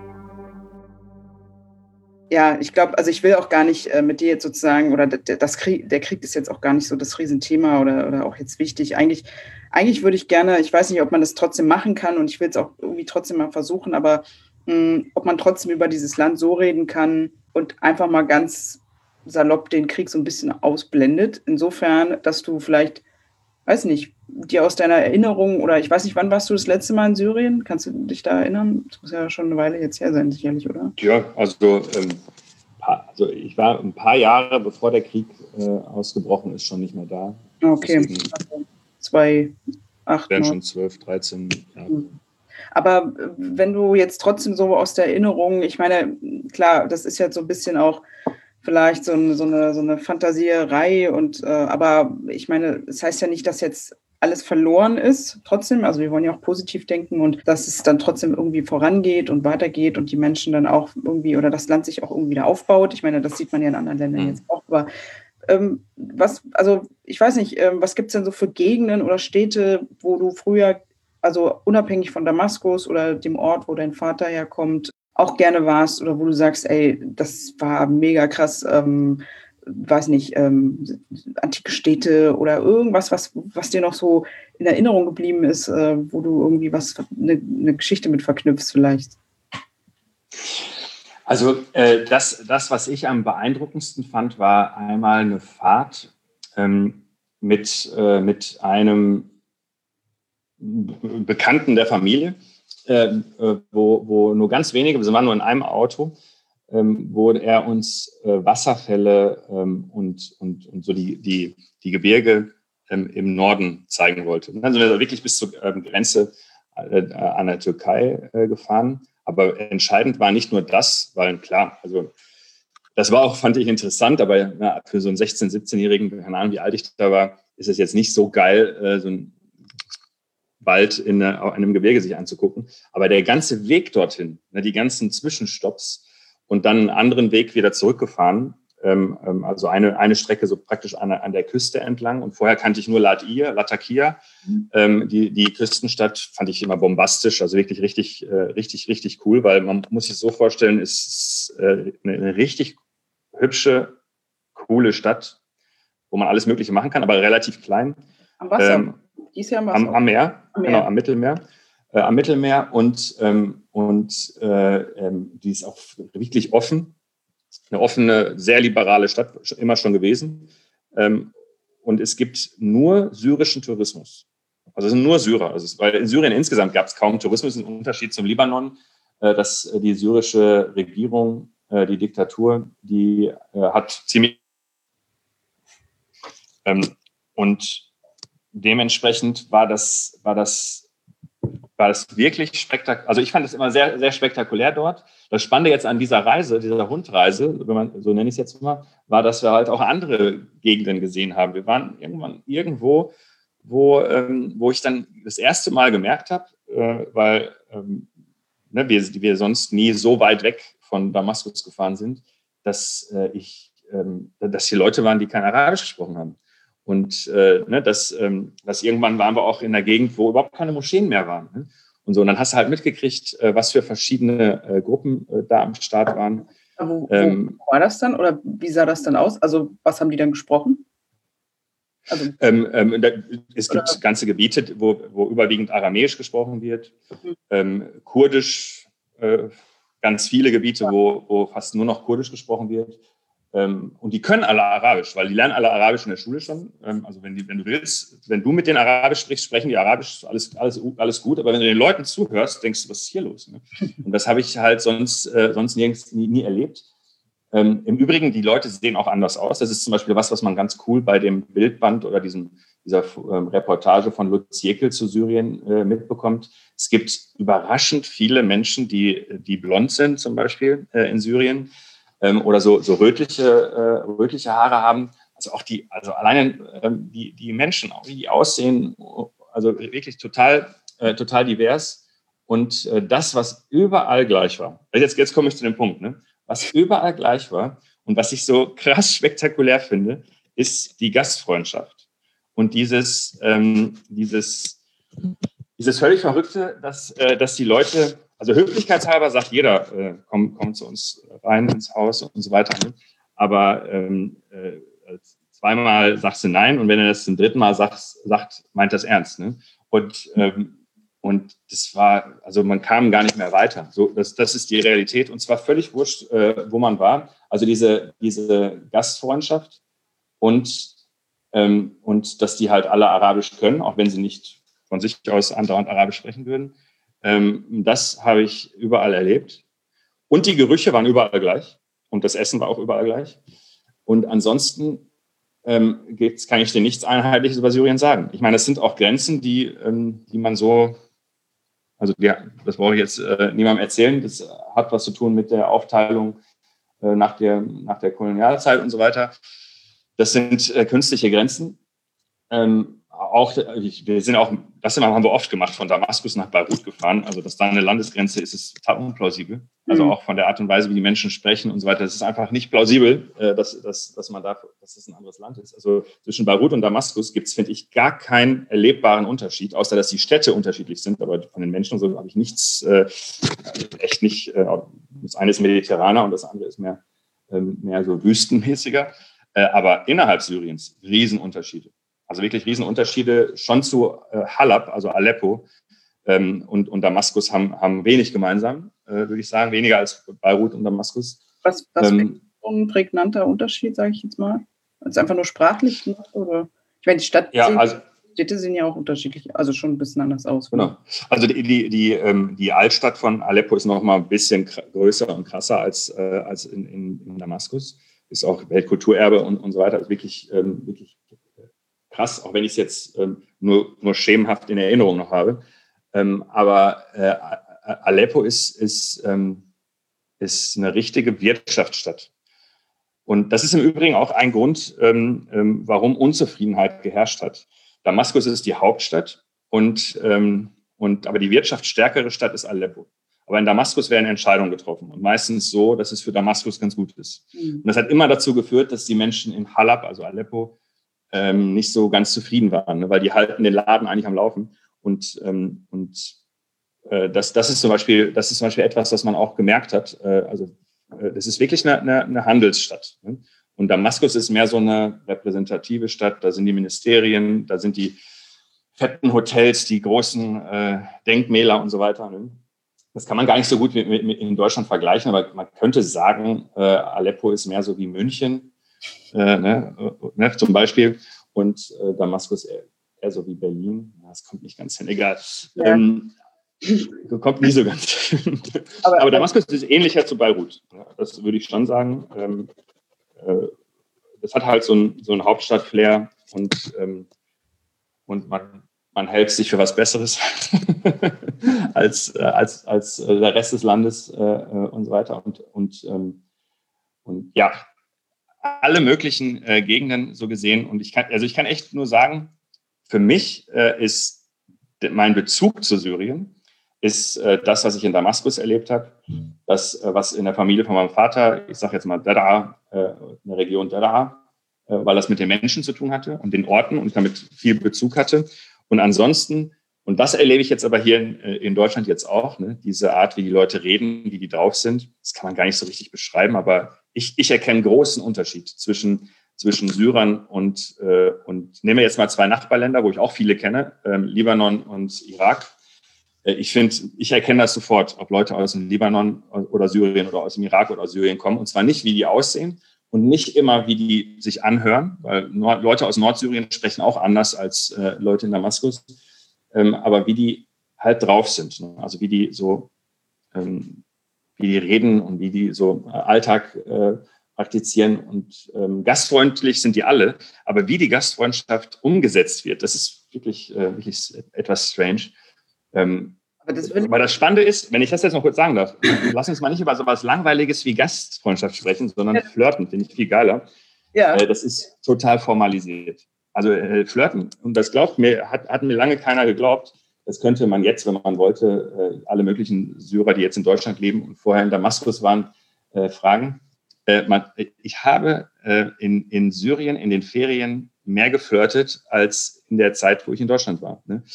Ja, ich glaube, also ich will auch gar nicht äh, mit dir jetzt sozusagen, oder das Krieg, der Krieg ist jetzt auch gar nicht so das Riesenthema oder, oder auch jetzt wichtig. Eigentlich, eigentlich würde ich gerne, ich weiß nicht, ob man das trotzdem machen kann und ich will es auch irgendwie trotzdem mal versuchen, aber mh, ob man trotzdem über dieses Land so reden kann und einfach mal ganz salopp den Krieg so ein bisschen ausblendet. Insofern, dass du vielleicht, weiß nicht, dir aus deiner Erinnerung oder ich weiß nicht, wann warst du das letzte Mal in Syrien? Kannst du dich da erinnern? Das muss ja schon eine Weile jetzt her sein, sicherlich, oder? Ja, also, ähm, also ich war ein paar Jahre, bevor der Krieg äh, ausgebrochen ist, schon nicht mehr da. Okay. Also zwei, acht, wären schon zwölf, dreizehn Jahre. Aber wenn du jetzt trotzdem so aus der Erinnerung, ich meine, klar, das ist jetzt so ein bisschen auch vielleicht so eine, so eine, so eine Fantasierei und äh, aber ich meine, es heißt ja nicht, dass jetzt alles verloren ist, trotzdem, also wir wollen ja auch positiv denken und dass es dann trotzdem irgendwie vorangeht und weitergeht und die Menschen dann auch irgendwie oder das Land sich auch irgendwie wieder aufbaut. Ich meine, das sieht man ja in anderen Ländern mhm. jetzt auch, aber ähm, was, also ich weiß nicht, ähm, was gibt es denn so für Gegenden oder Städte, wo du früher, also unabhängig von Damaskus oder dem Ort, wo dein Vater herkommt, auch gerne warst oder wo du sagst, ey, das war mega krass, ähm, weiß nicht, ähm, antike Städte oder irgendwas, was, was dir noch so in Erinnerung geblieben ist, äh, wo du irgendwie was, eine, eine Geschichte mit verknüpfst vielleicht? Also äh, das, das, was ich am beeindruckendsten fand, war einmal eine Fahrt ähm, mit, äh, mit einem Bekannten der Familie, äh, wo, wo nur ganz wenige, wir waren nur in einem Auto, ähm, wo er uns äh, Wasserfälle ähm, und, und, und so die, die, die Gebirge ähm, im Norden zeigen wollte. Und dann sind wir wirklich bis zur ähm, Grenze äh, an der Türkei äh, gefahren. Aber entscheidend war nicht nur das, weil klar, also das war auch, fand ich interessant, aber ja, für so einen sechzehn-, siebzehnjährigen, keine Ahnung, wie alt ich da war, ist es jetzt nicht so geil, äh, so ein Wald in einem Gebirge sich anzugucken. Aber der ganze Weg dorthin, ne, die ganzen Zwischenstopps und dann einen anderen Weg wieder zurückgefahren, ähm, also eine, eine Strecke so praktisch an, an der Küste entlang. Und vorher kannte ich nur Latir, Latakia. Mhm. Ähm, die, die Küstenstadt fand ich immer bombastisch, also wirklich richtig, äh, richtig, richtig cool, weil man muss sich so vorstellen, es ist äh, eine, eine richtig hübsche, coole Stadt, wo man alles Mögliche machen kann, aber relativ klein. Am Wasser. Ähm, Die ist ja am, am, am Meer, am Meer, genau, am Mittelmeer. Äh, am Mittelmeer und, ähm, und äh, ähm, die ist auch wirklich offen. Eine offene, sehr liberale Stadt, immer schon gewesen. Ähm, und es gibt nur syrischen Tourismus. Also es sind nur Syrer. Also es, weil in Syrien insgesamt gab es kaum Tourismus, im Unterschied zum Libanon, äh, dass die syrische Regierung, äh, die Diktatur, die äh, hat ziemlich ähm, und dementsprechend war das, war das, war das wirklich spektakulär. Also ich fand es immer sehr, sehr spektakulär dort. Das Spannende jetzt an dieser Reise, dieser Hundreise, wenn man, so nenne ich es jetzt mal, war, dass wir halt auch andere Gegenden gesehen haben. Wir waren irgendwann irgendwo, wo, ähm, wo ich dann das erste Mal gemerkt habe, äh, weil ähm, ne, wir, wir sonst nie so weit weg von Damaskus gefahren sind, dass äh, ich, ähm, dass hier Leute waren, die kein Arabisch gesprochen haben. Und äh, ne, das, ähm, das irgendwann waren wir auch in der Gegend, wo überhaupt keine Moscheen mehr waren. Ne? Und so, und dann hast du halt mitgekriegt, äh, was für verschiedene äh, Gruppen äh, da am Start waren. Wo, ähm, wo war das dann? Oder wie sah das dann aus? Also was haben die dann gesprochen? Also, ähm, ähm, da, es gibt oder? ganze Gebiete, wo, wo überwiegend Aramäisch gesprochen wird. Mhm. Ähm, Kurdisch, äh, ganz viele Gebiete, ja. wo, wo fast nur noch Kurdisch gesprochen wird. Ähm, und die können alle Arabisch, weil die lernen alle Arabisch in der Schule schon. Ähm, also wenn, die, wenn du willst, wenn du mit denen Arabisch sprichst, sprechen die Arabisch, alles, alles, alles gut. Aber wenn du den Leuten zuhörst, denkst du, was ist hier los? Ne? Und das habe ich halt sonst, äh, sonst nirgends, nie, nie erlebt. Ähm, Im Übrigen, die Leute sehen auch anders aus. Das ist zum Beispiel was, was man ganz cool bei dem Bildband oder diesem, dieser ähm, Reportage von Lutz Jekyll zu Syrien äh, mitbekommt. Es gibt überraschend viele Menschen, die, die blond sind, zum Beispiel äh, in Syrien. Ähm, oder so, so rötliche, äh, rötliche Haare haben. Also auch die, also alleine ähm, die, die Menschen, auch wie die aussehen, also wirklich total, äh, total divers. Und äh, das, was überall gleich war, jetzt, jetzt komme ich zu dem Punkt, ne? Was überall gleich war und was ich so krass spektakulär finde, ist die Gastfreundschaft. Und dieses, ähm, dieses dieses völlig Verrückte, dass, äh, dass die Leute, also höflichkeitshalber sagt jeder, äh, komm, komm zu uns rein ins Haus und so weiter. Ne? Aber ähm, äh, zweimal sagst du nein und wenn er das zum dritten Mal sagt, sagt meint das ernst. Ne? Und, ähm, und das war, also man kam gar nicht mehr weiter. So, das, das ist die Realität und zwar völlig wurscht, äh, wo man war. Also diese, diese Gastfreundschaft und, ähm, und dass die halt alle Arabisch können, auch wenn sie nicht von sich aus andauernd Arabisch sprechen würden. Ähm, das habe ich überall erlebt. Und die Gerüche waren überall gleich und das Essen war auch überall gleich. Und ansonsten ähm, gibt's, kann ich dir nichts Einheitliches über Syrien sagen. Ich meine, es sind auch Grenzen, die, ähm, die man so, also ja, das brauche ich jetzt äh, niemandem erzählen, das hat was zu tun mit der Aufteilung äh, nach, der, nach der Kolonialzeit und so weiter. Das sind äh, künstliche Grenzen. Ähm, auch, wir sind auch, das haben wir oft gemacht, von Damaskus nach Beirut gefahren. Also, dass da eine Landesgrenze ist, ist total unplausibel. Also auch von der Art und Weise, wie die Menschen sprechen und so weiter. Das ist einfach nicht plausibel, dass, dass, dass man da, dass das ein anderes Land ist. Also zwischen Beirut und Damaskus gibt es, finde ich, gar keinen erlebbaren Unterschied, außer dass die Städte unterschiedlich sind. Aber von den Menschen und so habe ich nichts, äh, echt nicht. Äh, das eine ist mediterraner und das andere ist mehr, ähm, mehr so wüstenmäßiger. Äh, aber innerhalb Syriens Riesenunterschiede. Also wirklich Riesenunterschiede schon zu äh, Halab, also Aleppo ähm, und, und Damaskus haben, haben wenig gemeinsam, äh, würde ich sagen, weniger als Beirut und Damaskus. Was, was ähm, so ein prägnanter Unterschied, sage ich jetzt mal? Also einfach nur sprachlich gemacht, oder? Ich meine, die Stadt ja, sehen, also, Städte sehen ja auch unterschiedlich, also schon ein bisschen anders aus. Genau. Also die, die, die, ähm, die Altstadt von Aleppo ist noch mal ein bisschen größer und krasser als, äh, als in, in, in Damaskus. Ist auch Weltkulturerbe und, und so weiter. Also wirklich, ähm, wirklich krass, auch wenn ich es jetzt ähm, nur, nur schemenhaft in Erinnerung noch habe. Ähm, aber äh, Aleppo ist, ist, ähm, ist eine richtige Wirtschaftsstadt. Und das ist im Übrigen auch ein Grund, ähm, ähm, warum Unzufriedenheit geherrscht hat. Damaskus ist die Hauptstadt, und, ähm, und, aber die wirtschaftsstärkere Stadt ist Aleppo. Aber in Damaskus werden Entscheidungen getroffen und meistens so, dass es für Damaskus ganz gut ist. Mhm. Und das hat immer dazu geführt, dass die Menschen in Halab, also Aleppo, ähm, nicht so ganz zufrieden waren, ne? Weil die halten den Laden eigentlich am Laufen. Und, ähm, und äh, das, das, ist zum Beispiel, das ist zum Beispiel etwas, was man auch gemerkt hat. Äh, also äh, das ist wirklich eine, eine, eine Handelsstadt. Ne? Und Damaskus ist mehr so eine repräsentative Stadt. Da sind die Ministerien, da sind die fetten Hotels, die großen äh, Denkmäler und so weiter. Ne? Das kann man gar nicht so gut mit, mit in Deutschland vergleichen, aber man könnte sagen, äh, Aleppo ist mehr so wie München, äh, ne, äh, ne, zum Beispiel, und äh, Damaskus eher, eher so wie Berlin. Ja, das kommt nicht ganz hin, egal. Ja. Ähm, kommt nie so ganz hin. Aber, aber Damaskus ist ähnlicher zu Beirut. Ja, das würde ich schon sagen. Ähm, äh, das hat halt so ein, so ein Hauptstadt-Flair, und, ähm, und man, man hält sich für was Besseres als, äh, als, als äh, der Rest des Landes äh, und so weiter. Und, und, ähm, und ja, alle möglichen äh, Gegenden so gesehen. Und ich kann, also ich kann echt nur sagen, für mich äh, ist mein Bezug zu Syrien ist äh, das, was ich in Damaskus erlebt habe, das, äh, was in der Familie von meinem Vater, ich sage jetzt mal Daraa, äh, in der Region Daraa, äh, weil das mit den Menschen zu tun hatte und den Orten und damit viel Bezug hatte. Und ansonsten, und das erlebe ich jetzt aber hier in, in Deutschland jetzt auch, ne, diese Art, wie die Leute reden, wie die drauf sind, das kann man gar nicht so richtig beschreiben, aber ich, ich erkenne einen großen Unterschied zwischen, zwischen Syrern und, äh, und nehme jetzt mal zwei Nachbarländer, wo ich auch viele kenne, ähm, Libanon und Irak. Äh, ich finde, ich erkenne das sofort, ob Leute aus dem Libanon oder Syrien oder aus dem Irak oder aus Syrien kommen, und zwar nicht, wie die aussehen und nicht immer, wie die sich anhören, weil Nord- Leute aus Nordsyrien sprechen auch anders als äh, Leute in Damaskus, ähm, aber wie die halt drauf sind, ne? Also wie die so, ähm, wie die reden und wie die so äh, Alltag äh, praktizieren, und ähm, gastfreundlich sind die alle, aber wie die Gastfreundschaft umgesetzt wird, das ist wirklich, äh, wirklich etwas strange. Ähm, aber, das aber das Spannende ist, wenn ich das jetzt noch kurz sagen darf, lass uns mal nicht über so was Langweiliges wie Gastfreundschaft sprechen, sondern ja. Flirten finde ich viel geiler. Ja. Äh, das ist total formalisiert. Also äh, Flirten, und das glaubt mir, hat, hat mir lange keiner geglaubt. Das könnte man jetzt, wenn man wollte, äh, alle möglichen Syrer, die jetzt in Deutschland leben und vorher in Damaskus waren, äh, fragen. Äh, man, ich habe äh, in, in Syrien in den Ferien mehr geflirtet als in der Zeit, wo ich in Deutschland war. Ne?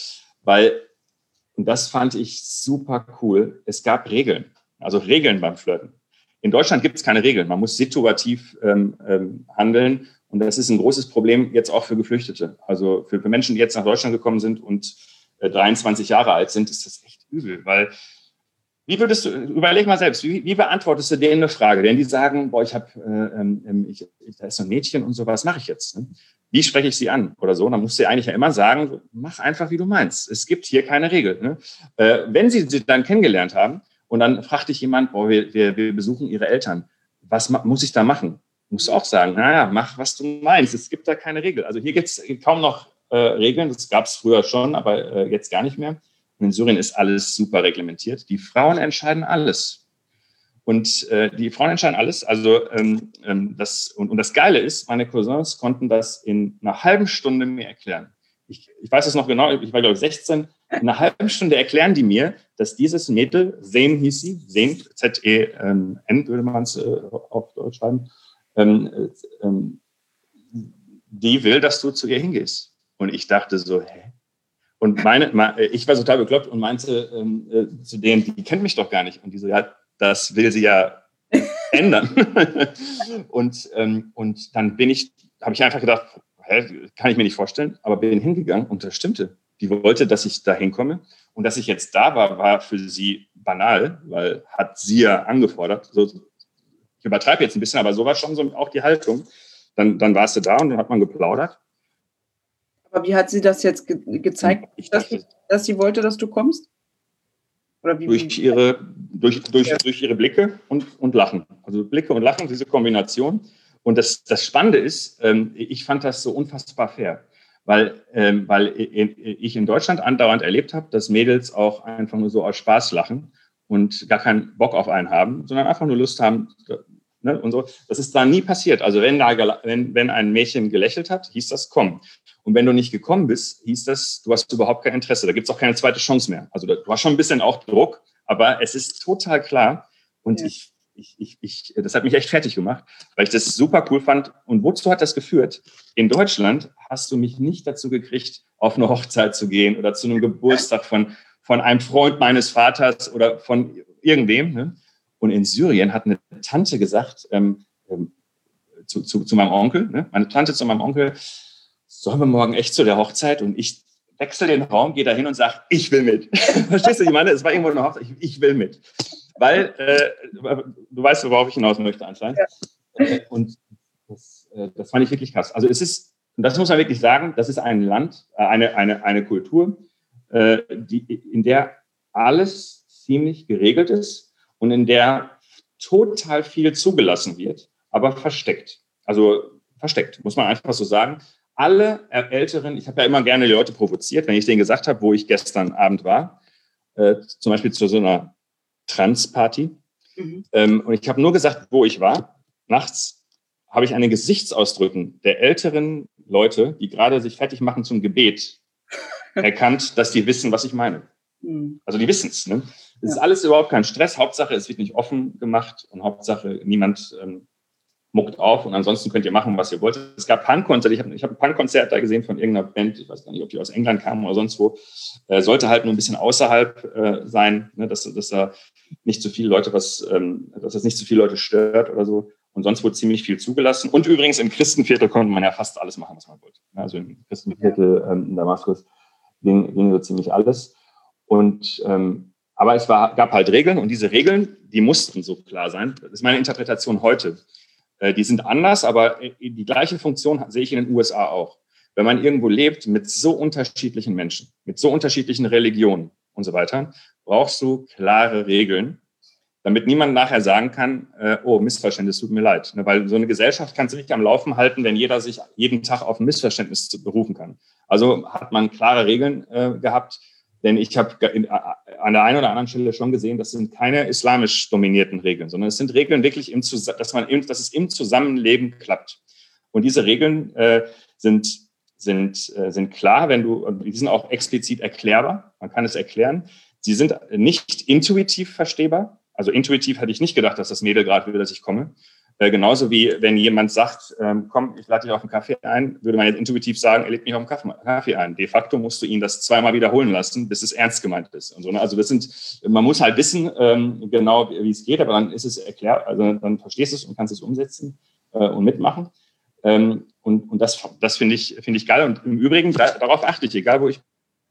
weil, und das fand ich super cool, es gab Regeln, also Regeln beim Flirten. In Deutschland gibt es keine Regeln, man muss situativ ähm, ähm, handeln und das ist ein großes Problem jetzt auch für Geflüchtete. Also für, für Menschen, die jetzt nach Deutschland gekommen sind und äh, dreiundzwanzig Jahre alt sind, ist das echt übel, weil wie würdest du, überleg mal selbst, wie, wie beantwortest du denen eine Frage? Wenn die sagen, boah, ich habe, äh, ähm, ich, ich, da ist so ein Mädchen und so, was mache ich jetzt? Ne? Wie spreche ich sie an oder so? Dann musst du ja eigentlich ja immer sagen, mach einfach, wie du meinst. Es gibt hier keine Regel. Ne? Äh, wenn sie sie dann kennengelernt haben und dann fragt dich jemand, boah, wir, wir, wir besuchen ihre Eltern, was ma- muss ich da machen? Musst du auch sagen, naja, mach, was du meinst. Es gibt da keine Regel. Also hier gibt es kaum noch äh, Regeln. Das gab es früher schon, aber äh, jetzt gar nicht mehr. Und in Syrien ist alles super reglementiert. Die Frauen entscheiden alles. Und äh, die Frauen entscheiden alles. Also ähm, ähm, das, und, und das Geile ist, meine Cousins konnten das in einer halben Stunde mir erklären. Ich, ich weiß es noch genau, ich war glaube ich sechzehn. In einer halben Stunde erklären die mir, dass dieses Mädel, Zeyn hieß sie, Zeyn, Z E N würde man es äh, auf Deutsch schreiben, ähm, ähm, die will, dass du zu ihr hingehst. Und ich dachte so, hä? Und meine, ich war total bekloppt und meinte ähm, äh, zu denen, die kennt mich doch gar nicht. Und die so, ja, das will sie ja ändern. und, ähm, und dann bin ich, habe ich einfach gedacht, hä, kann ich mir nicht vorstellen, aber bin hingegangen und das stimmte. Die wollte, dass ich da hinkomme. Und dass ich jetzt da war, war für sie banal, weil hat sie ja angefordert. So, ich übertreibe jetzt ein bisschen, aber so war schon so auch die Haltung. Dann, dann warst du da und dann hat man geplaudert. Aber wie hat sie das jetzt ge- gezeigt, Ich dass, dachte, sie, dass sie wollte, dass du kommst? Oder wie, durch, wie? ihre, durch, durch, Ja. durch ihre Blicke und, und Lachen. Also Blicke und Lachen, diese Kombination. Und das, das Spannende ist, ähm, ich fand das so unfassbar fair, weil, ähm, weil ich in Deutschland andauernd erlebt habe, dass Mädels auch einfach nur so aus Spaß lachen und gar keinen Bock auf einen haben, sondern einfach nur Lust haben, ne, und so. Das ist da nie passiert. Also wenn, da, wenn, wenn ein Mädchen gelächelt hat, hieß das komm. Und wenn du nicht gekommen bist, hieß das, du hast überhaupt kein Interesse. Da gibt es auch keine zweite Chance mehr. Also du hast schon ein bisschen auch Druck, aber es ist total klar. Und ja. ich, ich, ich, ich, das hat mich echt fertig gemacht, weil ich das super cool fand. Und wozu hat das geführt? In Deutschland hast du mich nicht dazu gekriegt, auf eine Hochzeit zu gehen oder zu einem Geburtstag von, von einem Freund meines Vaters oder von irgendwem. Ne? Und in Syrien hat eine Tante gesagt, ähm, ähm, zu, zu, zu meinem Onkel, ne? meine Tante zu meinem Onkel, sollen wir morgen echt zu der Hochzeit? Und ich wechsle den Raum, gehe da hin und sage, ich will mit. Verstehst du, ich meine, es war irgendwo eine Hochzeit, ich, ich will mit. Weil, äh, du weißt, worauf ich hinaus möchte anscheinend. Ja. Äh, und das, äh, das fand ich wirklich krass. Also es ist, und das muss man wirklich sagen, das ist ein Land, äh, eine, eine, eine Kultur, äh, die, in der alles ziemlich geregelt ist und in der total viel zugelassen wird, aber versteckt. Also versteckt, muss man einfach so sagen. Alle Älteren, ich habe ja immer gerne die Leute provoziert, wenn ich denen gesagt habe, wo ich gestern Abend war, äh, zum Beispiel zu so einer Trans-Party. Mhm. Ähm, und ich habe nur gesagt, wo ich war. Nachts habe ich an den Gesichtsausdrücken der älteren Leute, die gerade sich fertig machen zum Gebet, erkannt, dass die wissen, was ich meine. Mhm. Also die wissen es. Ne? Es ja. ist alles überhaupt kein Stress. Hauptsache, es wird nicht offen gemacht und Hauptsache, niemand ähm, muckt auf und ansonsten könnt ihr machen, was ihr wollt. Es gab Punkkonzerte, ich habe ich hab ein Punkkonzert da gesehen von irgendeiner Band, ich weiß gar nicht, ob die aus England kamen oder sonst wo, äh, sollte halt nur ein bisschen außerhalb äh, sein, ne, dass, dass da nicht zu viele Leute was, ähm, dass das nicht zu viele Leute stört oder so. Und sonst wurde ziemlich viel zugelassen. Und übrigens im Christenviertel konnte man ja fast alles machen, was man wollte. Also im Christenviertel ähm, in Damaskus ging, ging so ziemlich alles. Und ähm, aber es war, gab halt Regeln und diese Regeln, die mussten so klar sein. Das ist meine Interpretation heute. Die sind anders, aber die gleiche Funktion sehe ich in den U S A auch. Wenn man irgendwo lebt mit so unterschiedlichen Menschen, mit so unterschiedlichen Religionen und so weiter, brauchst du klare Regeln, damit niemand nachher sagen kann, äh, oh, Missverständnis, tut mir leid. Ne, weil so eine Gesellschaft kannst du nicht am Laufen halten, wenn jeder sich jeden Tag auf ein Missverständnis berufen kann. Also hat man klare Regeln äh, gehabt. Denn ich habe an der einen oder anderen Stelle schon gesehen, das sind keine islamisch dominierten Regeln, sondern es sind Regeln wirklich, im, dass, man im, dass es im Zusammenleben klappt. Und diese Regeln äh, sind, sind, äh, sind klar, wenn du, die sind auch explizit erklärbar, man kann es erklären. Sie sind nicht intuitiv verstehbar. Also intuitiv hätte ich nicht gedacht, dass das Mädel gerade will, dass ich komme. Äh, genauso wie wenn jemand sagt, ähm, komm, ich lade dich auf einen Kaffee ein, würde man jetzt intuitiv sagen, er lädt mich auf einen Kaffee ein. De facto musst du ihn das zweimal wiederholen lassen, bis es ernst gemeint ist. Und so, ne? Also das sind, man muss halt wissen, ähm, genau wie, wie es geht, aber dann ist es erklärt, also dann verstehst du es und kannst es umsetzen äh, und mitmachen. Ähm, und, und das, das finde ich, finde ich geil. Und im Übrigen, da, darauf achte ich, egal wo ich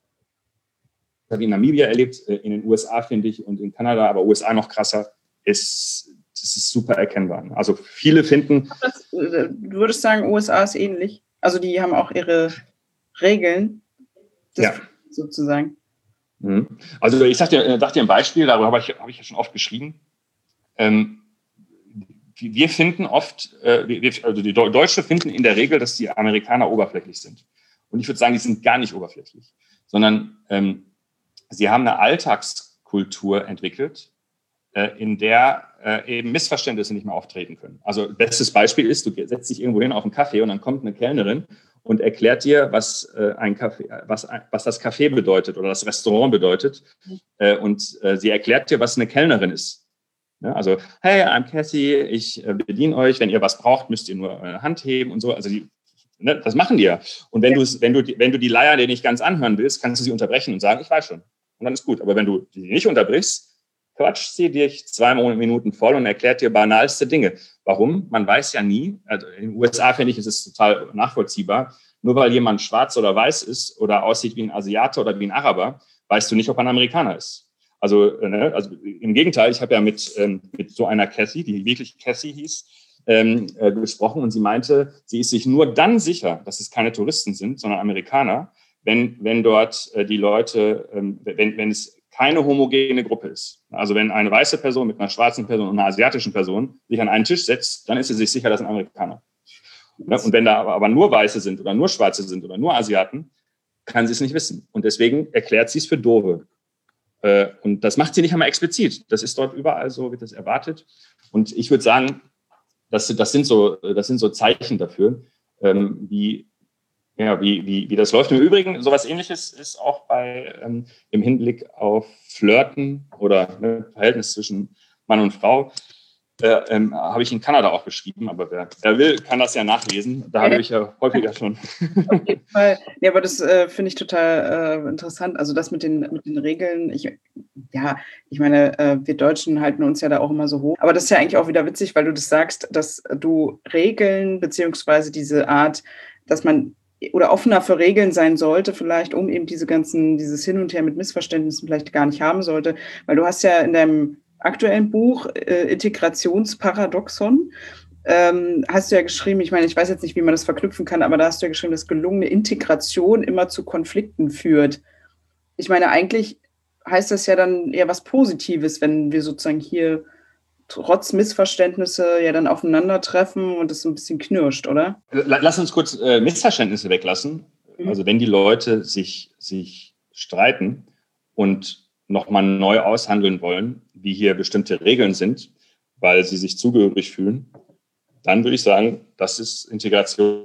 Ich habe in Namibia erlebt, in den U S A finde ich und in Kanada, aber U S A noch krasser, ist, das ist super erkennbar. Also viele finden... Das, du würdest sagen, U S A ist ähnlich? Also die haben auch ihre Regeln, das ja. sozusagen. Also ich sag dir, sag dir ein Beispiel, darüber habe ich, habe ich ja schon oft geschrieben. Ähm, wir finden oft, äh, wir, also die Deutsche finden in der Regel, dass die Amerikaner oberflächlich sind. Und ich würde sagen, die sind gar nicht oberflächlich, sondern... Ähm, Sie haben eine Alltagskultur entwickelt, in der eben Missverständnisse nicht mehr auftreten können. Also bestes Beispiel ist, du setzt dich irgendwo hin auf einen Kaffee und dann kommt eine Kellnerin und erklärt dir, was ein Kaffee, was, was das Café bedeutet oder das Restaurant bedeutet. Und sie erklärt dir, was eine Kellnerin ist. Also, hey, I'm Cathy, ich bediene euch. Wenn ihr was braucht, müsst ihr nur eure Hand heben und so. Also die Das machen die ja. Und wenn, ja. wenn, du, wenn du die Leier dir nicht ganz anhören willst, kannst du sie unterbrechen und sagen, ich weiß schon. Und dann ist gut. Aber wenn du die nicht unterbrichst, quatscht sie dich zwei Minuten voll und erklärt dir banalste Dinge. Warum? Man weiß ja nie. Also in den U S A, finde ich, ist es total nachvollziehbar. Nur weil jemand schwarz oder weiß ist oder aussieht wie ein Asiate oder wie ein Araber, weißt du nicht, ob er ein Amerikaner ist. Also, ne, also im Gegenteil, ich habe ja mit, ähm, mit so einer Cathy, die wirklich Cathy hieß, Ähm, äh, gesprochen und sie meinte, sie ist sich nur dann sicher, dass es keine Touristen sind, sondern Amerikaner, wenn, wenn dort äh, die Leute, ähm, wenn, wenn es keine homogene Gruppe ist. Also wenn eine weiße Person mit einer schwarzen Person und einer asiatischen Person sich an einen Tisch setzt, dann ist sie sich sicher, das sind Amerikaner. Ja, und wenn da aber, aber nur Weiße sind oder nur Schwarze sind oder nur Asiaten, kann sie es nicht wissen. Und deswegen erklärt sie es für Doofe. Äh, und das macht sie nicht einmal explizit. Das ist dort überall so, wird das erwartet. Und ich würde sagen, Das, das, sind so, das sind so Zeichen dafür, ähm, wie, ja, wie, wie, wie das läuft. Im Übrigen, sowas Ähnliches ist auch bei, ähm, im Hinblick auf Flirten oder ne, Verhältnis zwischen Mann und Frau. Äh, ähm, habe ich in Kanada auch beschrieben, aber wer, wer will, kann das ja nachlesen. Da habe ich ja häufiger schon. Auf jeden Fall. Ja, aber das äh, finde ich total äh, interessant. Also das mit den, mit den Regeln, ich, ja, ich meine, äh, wir Deutschen halten uns ja da auch immer so hoch. Aber das ist ja eigentlich auch wieder witzig, weil du das sagst, dass du Regeln beziehungsweise diese Art, dass man oder offener für Regeln sein sollte, vielleicht, um eben diese ganzen, dieses Hin und Her mit Missverständnissen vielleicht gar nicht haben sollte. Weil du hast ja in deinem aktuellen Buch äh, Integrationsparadoxon, ähm, hast du ja geschrieben, ich meine, ich weiß jetzt nicht, wie man das verknüpfen kann, aber da hast du ja geschrieben, dass gelungene Integration immer zu Konflikten führt. Ich meine, eigentlich heißt das ja dann eher was Positives, wenn wir sozusagen hier trotz Missverständnisse ja dann aufeinandertreffen und es so ein bisschen knirscht, oder? Lass uns kurz äh, Missverständnisse weglassen. Mhm. Also wenn die Leute sich, sich streiten und nochmal neu aushandeln wollen, wie hier bestimmte Regeln sind, weil sie sich zugehörig fühlen, dann würde ich sagen, das ist Integration.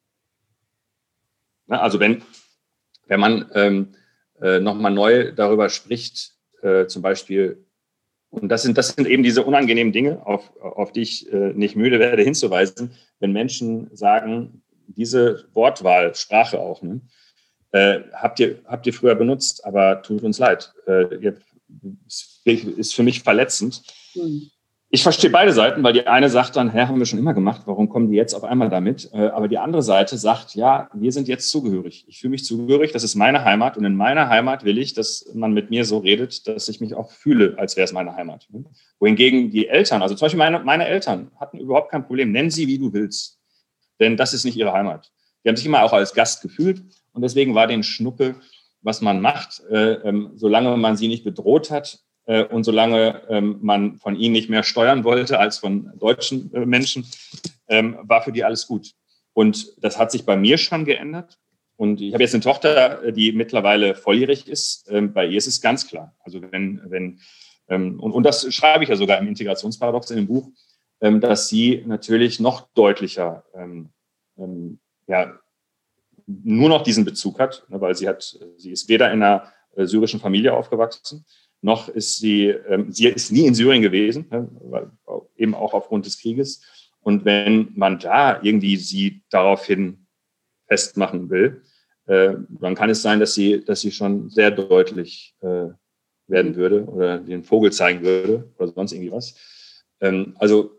Also wenn, wenn man ähm, äh, nochmal neu darüber spricht, äh, zum Beispiel, und das sind, das sind eben diese unangenehmen Dinge, auf, auf die ich äh, nicht müde werde hinzuweisen, wenn Menschen sagen, diese Wortwahl, Sprache auch, ne, Äh, habt ihr, habt ihr früher benutzt, aber tut uns leid. Äh, ihr, ist für mich verletzend. Mhm. Ich verstehe beide Seiten, weil die eine sagt dann, hä, haben wir schon immer gemacht, warum kommen die jetzt auf einmal damit? Äh, aber die andere Seite sagt, ja, wir sind jetzt zugehörig. Ich fühle mich zugehörig, das ist meine Heimat und in meiner Heimat will ich, dass man mit mir so redet, dass ich mich auch fühle, als wäre es meine Heimat. Wohingegen die Eltern, also zum Beispiel meine, meine Eltern, hatten überhaupt kein Problem. Nenn sie, wie du willst, denn das ist nicht ihre Heimat. Die haben sich immer auch als Gast gefühlt. Und deswegen war denen Schnuppe, was man macht, äh, ähm, solange man sie nicht bedroht hat äh, und solange ähm, man von ihnen nicht mehr steuern wollte als von deutschen äh, Menschen, ähm, war für die alles gut. Und das hat sich bei mir schon geändert. Und ich habe jetzt eine Tochter, die mittlerweile volljährig ist. Ähm, bei ihr ist es ganz klar. Also wenn, wenn ähm, und, und das schreibe ich ja sogar im Integrationsparadox in dem Buch, ähm, dass sie natürlich noch deutlicher ähm, ähm, ja, nur noch diesen Bezug hat, weil sie hat, sie ist weder in einer syrischen Familie aufgewachsen, noch ist sie, sie ist nie in Syrien gewesen, eben auch aufgrund des Krieges. Und wenn man da irgendwie sie daraufhin festmachen will, äh, dann kann es sein, dass sie, dass sie schon sehr deutlich äh, werden würde oder den Vogel zeigen würde oder sonst irgendwie was. Ähm, also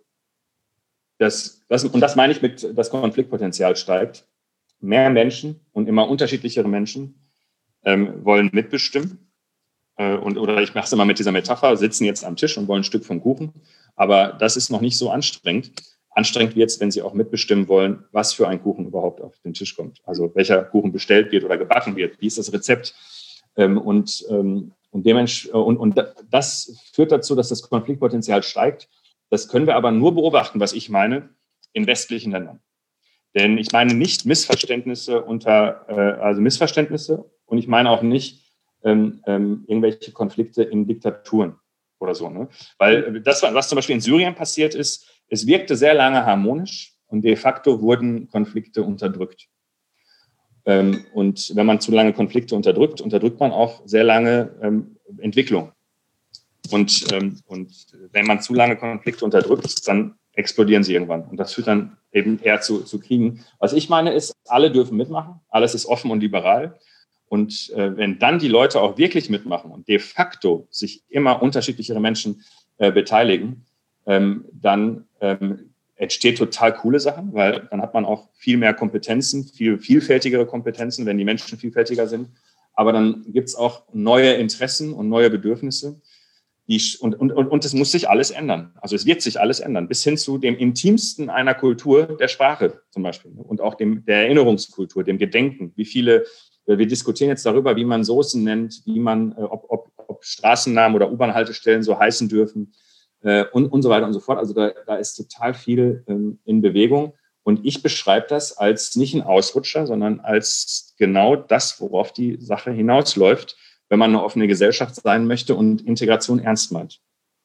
das, das, und das meine ich mit, das Konfliktpotenzial steigt. Mehr Menschen und immer unterschiedlichere Menschen ähm, wollen mitbestimmen. Äh, und, oder ich mache es immer mit dieser Metapher, sitzen jetzt am Tisch und wollen ein Stück vom Kuchen. Aber das ist noch nicht so anstrengend. Anstrengend wird es, wenn sie auch mitbestimmen wollen, was für ein Kuchen überhaupt auf den Tisch kommt. Also welcher Kuchen bestellt wird oder gebacken wird. Wie ist das Rezept? Ähm, und, ähm, und, und, und das führt dazu, dass das Konfliktpotenzial steigt. Das können wir aber nur beobachten, was ich meine, in westlichen Ländern. Denn ich meine nicht Missverständnisse unter, äh, also Missverständnisse und ich meine auch nicht ähm, ähm, irgendwelche Konflikte in Diktaturen oder so. Ne? Weil das, was zum Beispiel in Syrien passiert ist, es wirkte sehr lange harmonisch und de facto wurden Konflikte unterdrückt. Ähm, und wenn man zu lange Konflikte unterdrückt, unterdrückt man auch sehr lange ähm, Entwicklung. Und, ähm, und wenn man zu lange Konflikte unterdrückt, dann explodieren sie irgendwann. Und das führt dann eben eher zu, zu Kriegen. Was ich meine ist, alle dürfen mitmachen. Alles ist offen und liberal. Und äh, wenn dann die Leute auch wirklich mitmachen und de facto sich immer unterschiedlichere Menschen äh, beteiligen, ähm, dann ähm, entsteht total coole Sachen, weil dann hat man auch viel mehr Kompetenzen, viel vielfältigere Kompetenzen, wenn die Menschen vielfältiger sind. Aber dann gibt es auch neue Interessen und neue Bedürfnisse. Die, und, und, und es muss sich alles ändern. Also es wird sich alles ändern, bis hin zu dem Intimsten einer Kultur, der Sprache zum Beispiel. Und auch dem, der Erinnerungskultur, dem Gedenken. Wie viele, wir diskutieren jetzt darüber, wie man Soßen nennt, wie man, ob, ob, ob Straßennamen oder U-Bahn-Haltestellen so heißen dürfen äh, und, und so weiter und so fort. Also da, da ist total viel ähm, in Bewegung. Und ich beschreibe das als nicht ein Ausrutscher, sondern als genau das, worauf die Sache hinausläuft, wenn man eine offene Gesellschaft sein möchte und Integration ernst meint.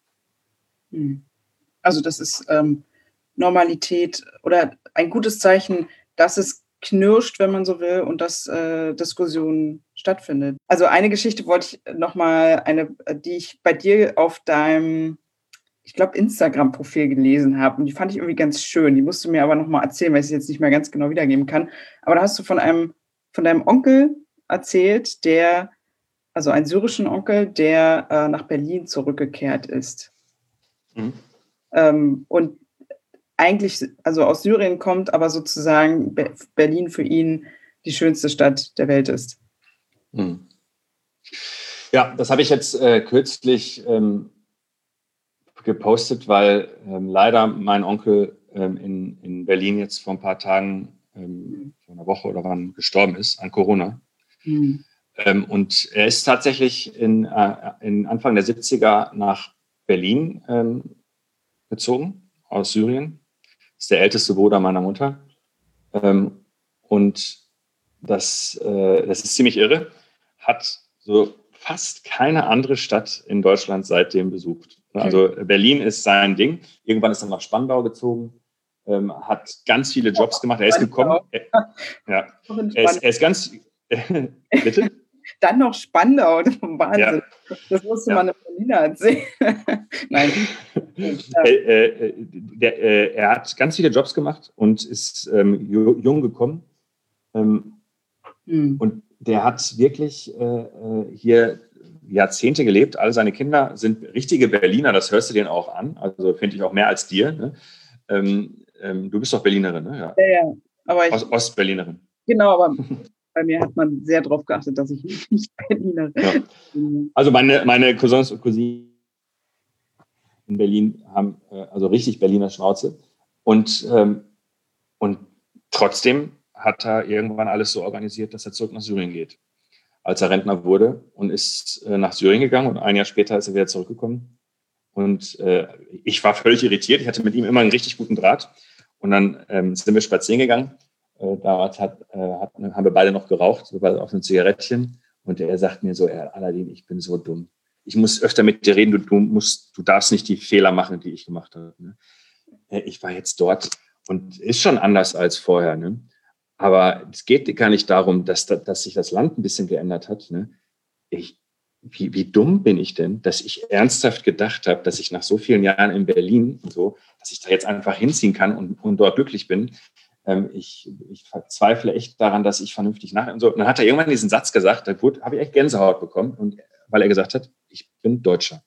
Also das ist ähm, Normalität oder ein gutes Zeichen, dass es knirscht, wenn man so will, und dass äh, Diskussion stattfindet. Also eine Geschichte wollte ich nochmal, eine, die ich bei dir auf deinem, ich glaube, Instagram-Profil gelesen habe. Und die fand ich irgendwie ganz schön. Die musst du mir aber nochmal erzählen, weil ich sie jetzt nicht mehr ganz genau wiedergeben kann. Aber da hast du von einem, von deinem Onkel erzählt, der also einen syrischen Onkel, der äh, nach Berlin zurückgekehrt ist. Mhm. Ähm, und eigentlich also aus Syrien kommt, aber sozusagen Be- Berlin für ihn die schönste Stadt der Welt ist. Mhm. Ja, das habe ich jetzt äh, kürzlich ähm, gepostet, weil ähm, leider mein Onkel ähm, in, in Berlin jetzt vor ein paar Tagen, ähm, vor einer Woche oder wann, gestorben ist an Corona. Mhm. Ähm, und er ist tatsächlich in, äh, in Anfang der siebziger nach Berlin ähm, gezogen, aus Syrien. Ist der älteste Bruder meiner Mutter. Ähm, und das, äh, das ist ziemlich irre. Hat so fast keine andere Stadt in Deutschland seitdem besucht. Also Berlin ist sein Ding. Irgendwann ist er nach Spandau gezogen, ähm, hat ganz viele Jobs gemacht. Er ist gekommen. Er, ja, er, ist, er ist ganz... Bitte? Dann noch Spandau, Wahnsinn. Ja. Das musste ja. man in Berliner erzählen. Nein. Ja. Äh, äh, der, äh, er hat ganz viele Jobs gemacht und ist ähm, jung gekommen. Ähm, hm. Und der hat wirklich äh, hier Jahrzehnte gelebt. Alle seine Kinder sind richtige Berliner, das hörst du denen auch an. Also finde ich auch mehr als dir. Ne? Ähm, ähm, du bist doch Berlinerin, ne? Ja, ja. ja. Aber ich, Ost- Ostberlinerin. Genau, aber bei mir hat man sehr darauf geachtet, dass ich nicht Berliner bin. Ja. Also meine, meine Cousins und Cousinen in Berlin haben äh, also richtig Berliner Schnauze. Und, ähm, und trotzdem hat er irgendwann alles so organisiert, dass er zurück nach Syrien geht. Als er Rentner wurde und ist äh, nach Syrien gegangen und ein Jahr später ist er wieder zurückgekommen. Und äh, ich war völlig irritiert. Ich hatte mit ihm immer einen richtig guten Draht. Und dann ähm, sind wir spazieren gegangen. Äh, damals hat, äh, hat, haben wir beide noch geraucht, so bei auf ein Zigarettchen. Und er sagt mir so, er, Aladin, ich bin so dumm. Ich muss öfter mit dir reden, du, du, musst, du darfst nicht die Fehler machen, die ich gemacht habe. Ne? Ich war jetzt dort und ist schon anders als vorher. Ne? Aber es geht gar nicht darum, dass, dass sich das Land ein bisschen geändert hat. Ne? Ich, wie, wie dumm bin ich denn, dass ich ernsthaft gedacht habe, dass ich nach so vielen Jahren in Berlin und so, dass ich da jetzt einfach hinziehen kann und, und dort glücklich bin. Ähm, ich, ich verzweifle echt daran, dass ich vernünftig nach und so. Und dann hat er irgendwann diesen Satz gesagt, da habe ich echt Gänsehaut bekommen, und weil er gesagt hat, ich bin Deutscher.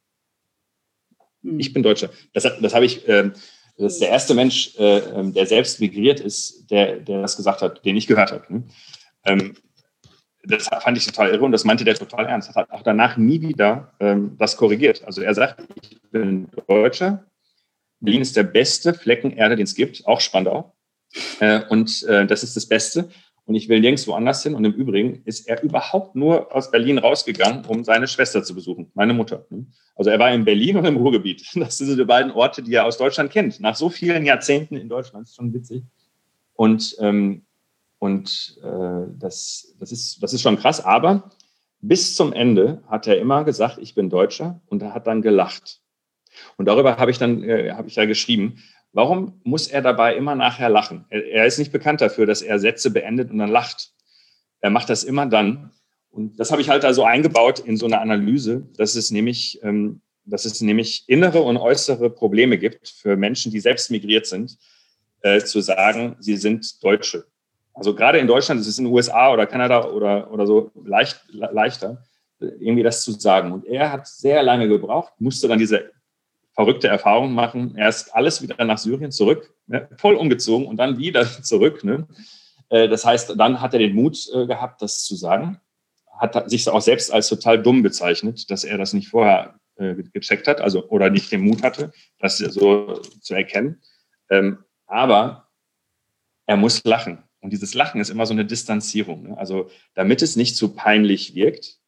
Ich bin Deutscher. Das, das habe ich, äh, das ist der erste Mensch, äh, der selbst migriert ist, der, der das gesagt hat, den ich gehört habe. Ne? Ähm, das fand ich total irre und das meinte der total ernst. Er hat auch danach nie wieder ähm, das korrigiert. Also er sagt, ich bin Deutscher. Berlin ist der beste Flecken Erde, den es gibt, auch Spandau. Äh, und äh, das ist das Beste. Und ich will nirgendwo anders hin. Und im Übrigen ist er überhaupt nur aus Berlin rausgegangen, um seine Schwester zu besuchen, meine Mutter. Also er war in Berlin und im Ruhrgebiet. Das sind so die beiden Orte, die er aus Deutschland kennt. Nach so vielen Jahrzehnten in Deutschland, das ist schon witzig. Und, ähm, und äh, das, das, ist, das ist schon krass. Aber bis zum Ende hat er immer gesagt, ich bin Deutscher, und er hat dann gelacht. Und darüber habe ich dann äh, habe ich ja geschrieben, warum muss er dabei immer nachher lachen? Er, er ist nicht bekannt dafür, dass er Sätze beendet und dann lacht. Er macht das immer dann. Und das habe ich halt da so eingebaut in so eine Analyse, dass es nämlich, ähm, dass es nämlich innere und äußere Probleme gibt für Menschen, die selbst migriert sind, äh, zu sagen, sie sind Deutsche. Also gerade in Deutschland, es ist in den U S A oder Kanada oder, oder so leicht, le- leichter, irgendwie das zu sagen. Und er hat sehr lange gebraucht, musste dann diese verrückte Erfahrung machen. Erst alles wieder nach Syrien zurück, ne, voll umgezogen und dann wieder zurück. Ne. Äh, das heißt, dann hat er den Mut äh, gehabt, das zu sagen. Hat sich auch selbst als total dumm bezeichnet, dass er das nicht vorher äh, gecheckt hat, also oder nicht den Mut hatte, das so zu erkennen. Ähm, aber er muss lachen. Und dieses Lachen ist immer so eine Distanzierung. Ne? Also damit es nicht zu peinlich wirkt,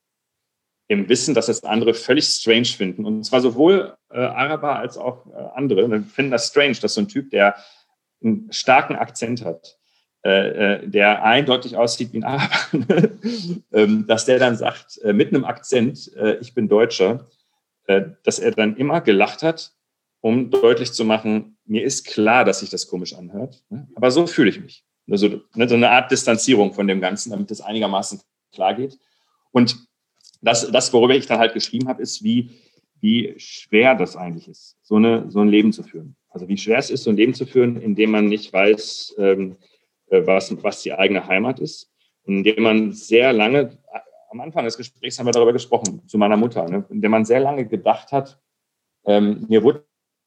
im Wissen, dass das andere völlig strange finden. Und zwar sowohl äh, Araber als auch äh, andere ne, finden das strange, dass so ein Typ, der einen starken Akzent hat, äh, äh, der eindeutig aussieht wie ein Araber, ähm, dass der dann sagt, äh, mit einem Akzent, äh, ich bin Deutscher, äh, dass er dann immer gelacht hat, um deutlich zu machen, mir ist klar, dass sich das komisch anhört, ne? Aber so fühle ich mich. Also ne, so eine Art Distanzierung von dem Ganzen, damit es einigermaßen klar geht. Und Das, das, worüber ich dann halt geschrieben habe, ist, wie, wie schwer das eigentlich ist, so, eine, so ein Leben zu führen. Also wie schwer es ist, so ein Leben zu führen, in dem man nicht weiß, ähm, was, was die eigene Heimat ist. Und in dem man sehr lange, am Anfang des Gesprächs haben wir darüber gesprochen, zu meiner Mutter, ne, in dem man sehr lange gedacht hat, ähm, mir wurde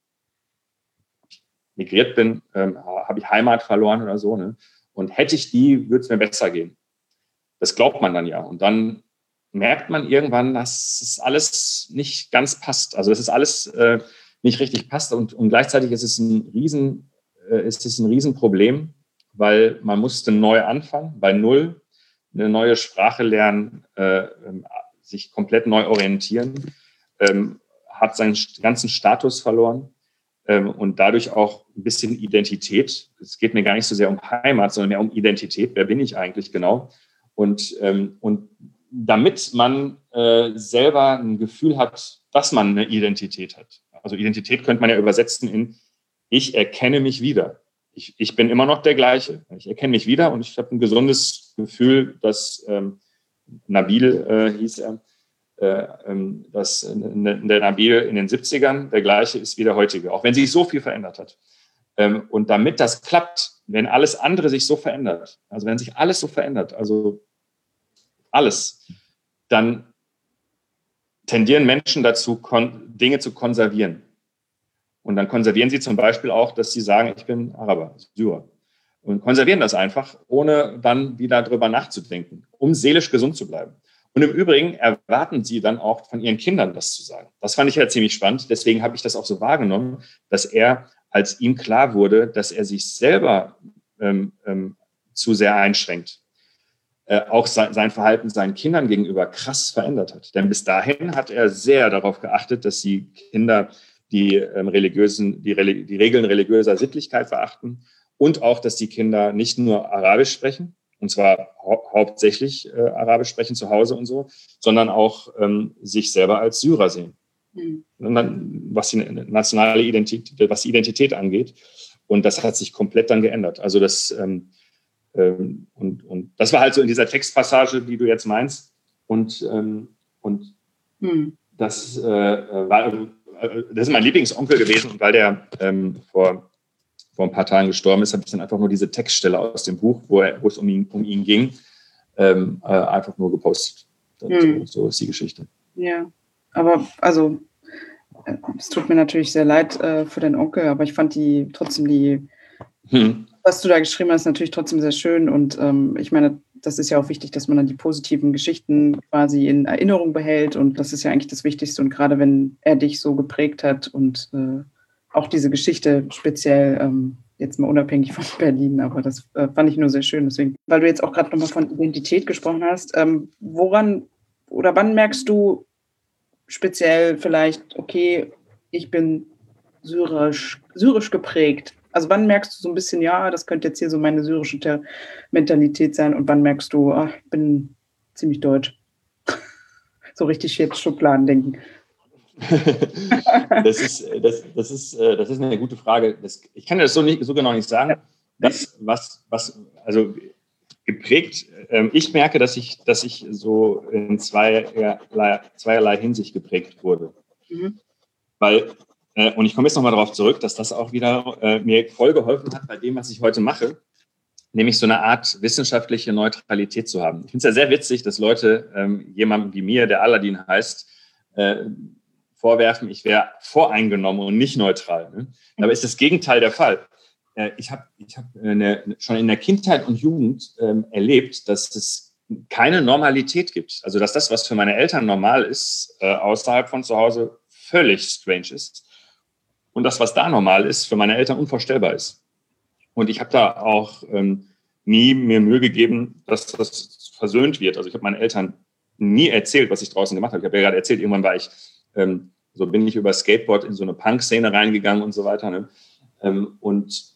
migriert bin, ähm, habe ich Heimat verloren oder so. Ne? Und hätte ich die, würde es mir besser gehen. Das glaubt man dann ja. Und dann merkt man irgendwann, dass es alles nicht ganz passt. Also dass es alles äh, nicht richtig passt. Und, und gleichzeitig ist es ein Riesen, äh, ist es ein Riesenproblem, weil man musste neu anfangen, bei Null, eine neue Sprache lernen, äh, sich komplett neu orientieren, ähm, hat seinen ganzen Status verloren. Ähm, und dadurch auch ein bisschen Identität. Es geht mir gar nicht so sehr um Heimat, sondern mehr um Identität. Wer bin ich eigentlich genau? Und, ähm, und damit man äh, selber ein Gefühl hat, dass man eine Identität hat. Also Identität könnte man ja übersetzen in, ich erkenne mich wieder. Ich, ich bin immer noch der gleiche. Ich erkenne mich wieder und ich habe ein gesundes Gefühl, dass ähm, Nabil äh, hieß er, dass der Nabil in den siebzigern der gleiche ist wie der heutige, auch wenn sich so viel verändert hat. Und damit das klappt, wenn alles andere sich so verändert, also wenn sich alles so verändert, also alles, dann tendieren Menschen dazu, Dinge zu konservieren. Und dann konservieren sie zum Beispiel auch, dass sie sagen, ich bin Araber, Syrer. Und konservieren das einfach, ohne dann wieder drüber nachzudenken, um seelisch gesund zu bleiben. Und im Übrigen erwarten sie dann auch von ihren Kindern, das zu sagen. Das fand ich ja ziemlich spannend. Deswegen habe ich das auch so wahrgenommen, dass er, als ihm klar wurde, dass er sich selber ähm, ähm, zu sehr einschränkt, äh, auch sein, sein Verhalten seinen Kindern gegenüber krass verändert hat. Denn bis dahin hat er sehr darauf geachtet, dass die Kinder die, ähm, religiösen, die, Reli- die Regeln religiöser Sittlichkeit verachten und auch, dass die Kinder nicht nur Arabisch sprechen, und zwar hau- hauptsächlich äh, Arabisch sprechen zu Hause und so, sondern auch ähm, sich selber als Syrer sehen. Mhm. Und dann, was die nationale Identität, was die Identität angeht. Und das hat sich komplett dann geändert. Also das, ähm, ähm, und, und das war halt so in dieser Textpassage, die du jetzt meinst. Und, ähm, Und hm. das, äh, war, äh, das ist mein Lieblingsonkel gewesen. Und weil der ähm, vor, vor ein paar Tagen gestorben ist, habe ich dann einfach nur diese Textstelle aus dem Buch, wo, er, wo es um ihn, um ihn ging, ähm, äh, einfach nur gepostet. Hm. So, so ist die Geschichte. Ja, aber also es tut mir natürlich sehr leid äh, für deinen Onkel, aber ich fand die trotzdem die, hm. was du da geschrieben hast, natürlich trotzdem sehr schön. Und ähm, ich meine, das ist ja auch wichtig, dass man dann die positiven Geschichten quasi in Erinnerung behält. Und das ist ja eigentlich das Wichtigste. Und gerade wenn er dich so geprägt hat und äh, auch diese Geschichte speziell, ähm, jetzt mal unabhängig von Berlin, aber das äh, fand ich nur sehr schön. Deswegen, weil du jetzt auch gerade nochmal von Identität gesprochen hast, ähm, woran oder wann merkst du speziell vielleicht, okay, ich bin syrisch, syrisch geprägt? Also wann merkst du so ein bisschen, ja, das könnte jetzt hier so meine syrische Ter- Mentalität sein, und wann merkst du, ach, ich bin ziemlich deutsch? So richtig jetzt Schubladen denken. das, ist, das, das, ist, das ist eine gute Frage. Das, ich kann das so, nicht, so genau nicht sagen. Das, was, was, also geprägt, äh, ich merke, dass ich, dass ich so in zweierlei, zweierlei Hinsicht geprägt wurde. Mhm. Weil, äh, und ich komme jetzt nochmal darauf zurück, dass das auch wieder äh, mir voll geholfen hat bei dem, was ich heute mache, nämlich so eine Art wissenschaftliche Neutralität zu haben. Ich finde es ja sehr witzig, dass Leute ähm, jemandem wie mir, der Aladdin heißt, äh, vorwerfen, ich wäre voreingenommen und nicht neutral. Ne? Dabei ist das Gegenteil der Fall. Äh, ich habe ich hab eine, schon in der Kindheit und Jugend ähm, erlebt, dass es keine Normalität gibt. Also dass das, was für meine Eltern normal ist, äh, außerhalb von zu Hause völlig strange ist. Und das, was da normal ist, für meine Eltern unvorstellbar ist. Und ich habe da auch ähm, nie mir Mühe gegeben, dass das versöhnt wird. Also ich habe meinen Eltern nie erzählt, was ich draußen gemacht habe. Ich habe ja gerade erzählt, irgendwann war ich, ähm, so bin ich über Skateboard in so eine Punk-Szene reingegangen und so weiter. Ne? Ähm, und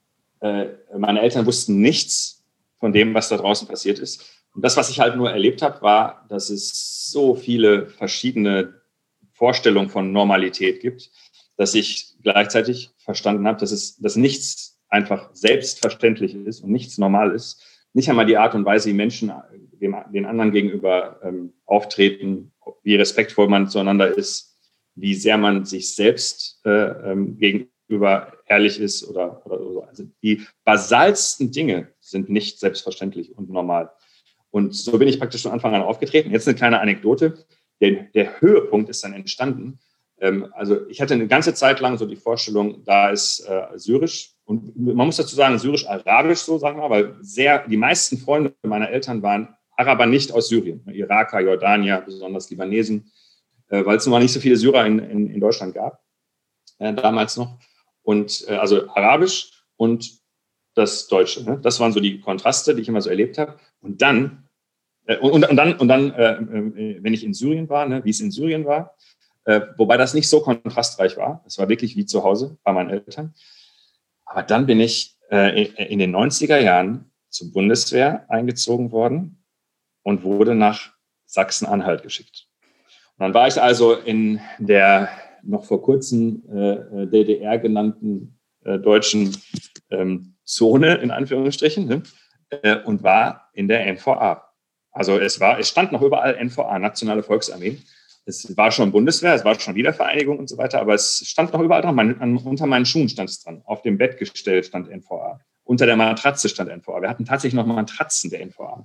äh, meine Eltern wussten nichts von dem, was da draußen passiert ist. Und das, was ich halt nur erlebt habe, war, dass es so viele verschiedene Vorstellungen von Normalität gibt, dass ich gleichzeitig verstanden habe, dass es, dass nichts einfach selbstverständlich ist und nichts normal ist. Nicht einmal die Art und Weise, wie Menschen dem, den anderen gegenüber ähm, auftreten, wie respektvoll man zueinander ist, wie sehr man sich selbst äh, ähm, gegenüber ehrlich ist oder, oder so. Also die basalsten Dinge sind nicht selbstverständlich und normal. Und so bin ich praktisch von Anfang an aufgetreten. Jetzt eine kleine Anekdote. Der, der Höhepunkt ist dann entstanden. Ähm, also ich hatte eine ganze Zeit lang so die Vorstellung, da ist äh, Syrisch. Und man muss dazu sagen, Syrisch-Arabisch, so sagen wir, weil sehr, die meisten Freunde meiner Eltern waren Araber nicht aus Syrien, Iraker, Jordanier, besonders Libanesen, äh, weil es nun mal nicht so viele Syrer in, in, in Deutschland gab, äh, damals noch. Und äh, also Arabisch und das Deutsche. Ne? Das waren so die Kontraste, die ich immer so erlebt habe. Und dann, äh, und, und dann, und dann äh, äh, wenn ich in Syrien war, ne, wie es in Syrien war, äh, wobei das nicht so kontrastreich war, es war wirklich wie zu Hause bei meinen Eltern. Aber dann bin ich äh, in den neunziger Jahren zur Bundeswehr eingezogen worden und wurde nach Sachsen-Anhalt geschickt. Und dann war ich also in der noch vor kurzem äh, D D R genannten äh, deutschen ähm, Zone, in Anführungsstrichen, ne? äh, und war in der N V A. Also es war, es stand noch überall N V A, Nationale Volksarmee. Es war schon Bundeswehr, es war schon Wiedervereinigung und so weiter, aber es stand noch überall dran. Mein, an, unter meinen Schuhen stand es dran. Auf dem Bettgestell stand N V A. Unter der Matratze stand N V A. Wir hatten tatsächlich noch Matratzen der N V A.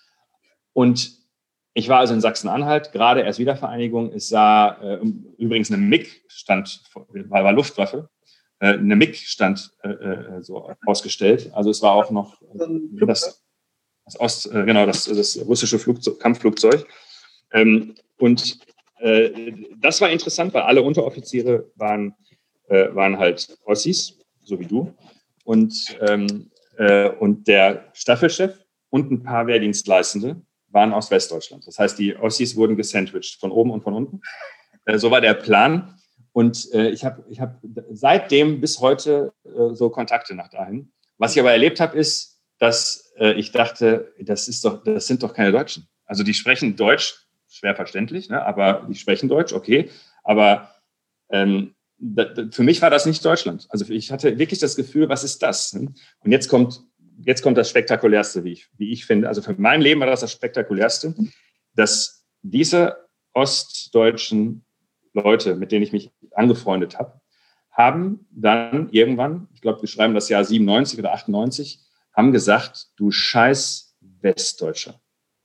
Und ich war also in Sachsen-Anhalt, gerade erst Wiedervereinigung. Es sah äh, übrigens eine M I G stand, war, war Luftwaffe, äh, eine M I G stand äh, so ausgestellt. Also es war auch noch äh, das, das, Ost, äh, genau, das, das russische Flugzeug, Kampfflugzeug. Ähm, und das war interessant, weil alle Unteroffiziere waren, äh, waren halt Ossis, so wie du. Und, ähm, äh, und der Staffelchef und ein paar Wehrdienstleistende waren aus Westdeutschland. Das heißt, die Ossis wurden gesandwiched, von oben und von unten. Äh, so war der Plan. Und äh, ich habe ich hab seitdem bis heute äh, so Kontakte nach dahin. Was ich aber erlebt habe, ist, dass äh, ich dachte, das, ist doch, das sind doch keine Deutschen. Also die sprechen Deutsch, schwer verständlich, ne? Aber die sprechen Deutsch, okay. Aber ähm, da, da, für mich war das nicht Deutschland. Also ich hatte wirklich das Gefühl, was ist das? Ne? Und jetzt kommt, jetzt kommt das Spektakulärste, wie ich, wie ich finde. Also für mein Leben war das das Spektakulärste, dass diese ostdeutschen Leute, mit denen ich mich angefreundet habe, haben dann irgendwann, ich glaube, wir schreiben das Jahr siebenundneunzig oder achtundneunzig, haben gesagt, du scheiß Westdeutscher.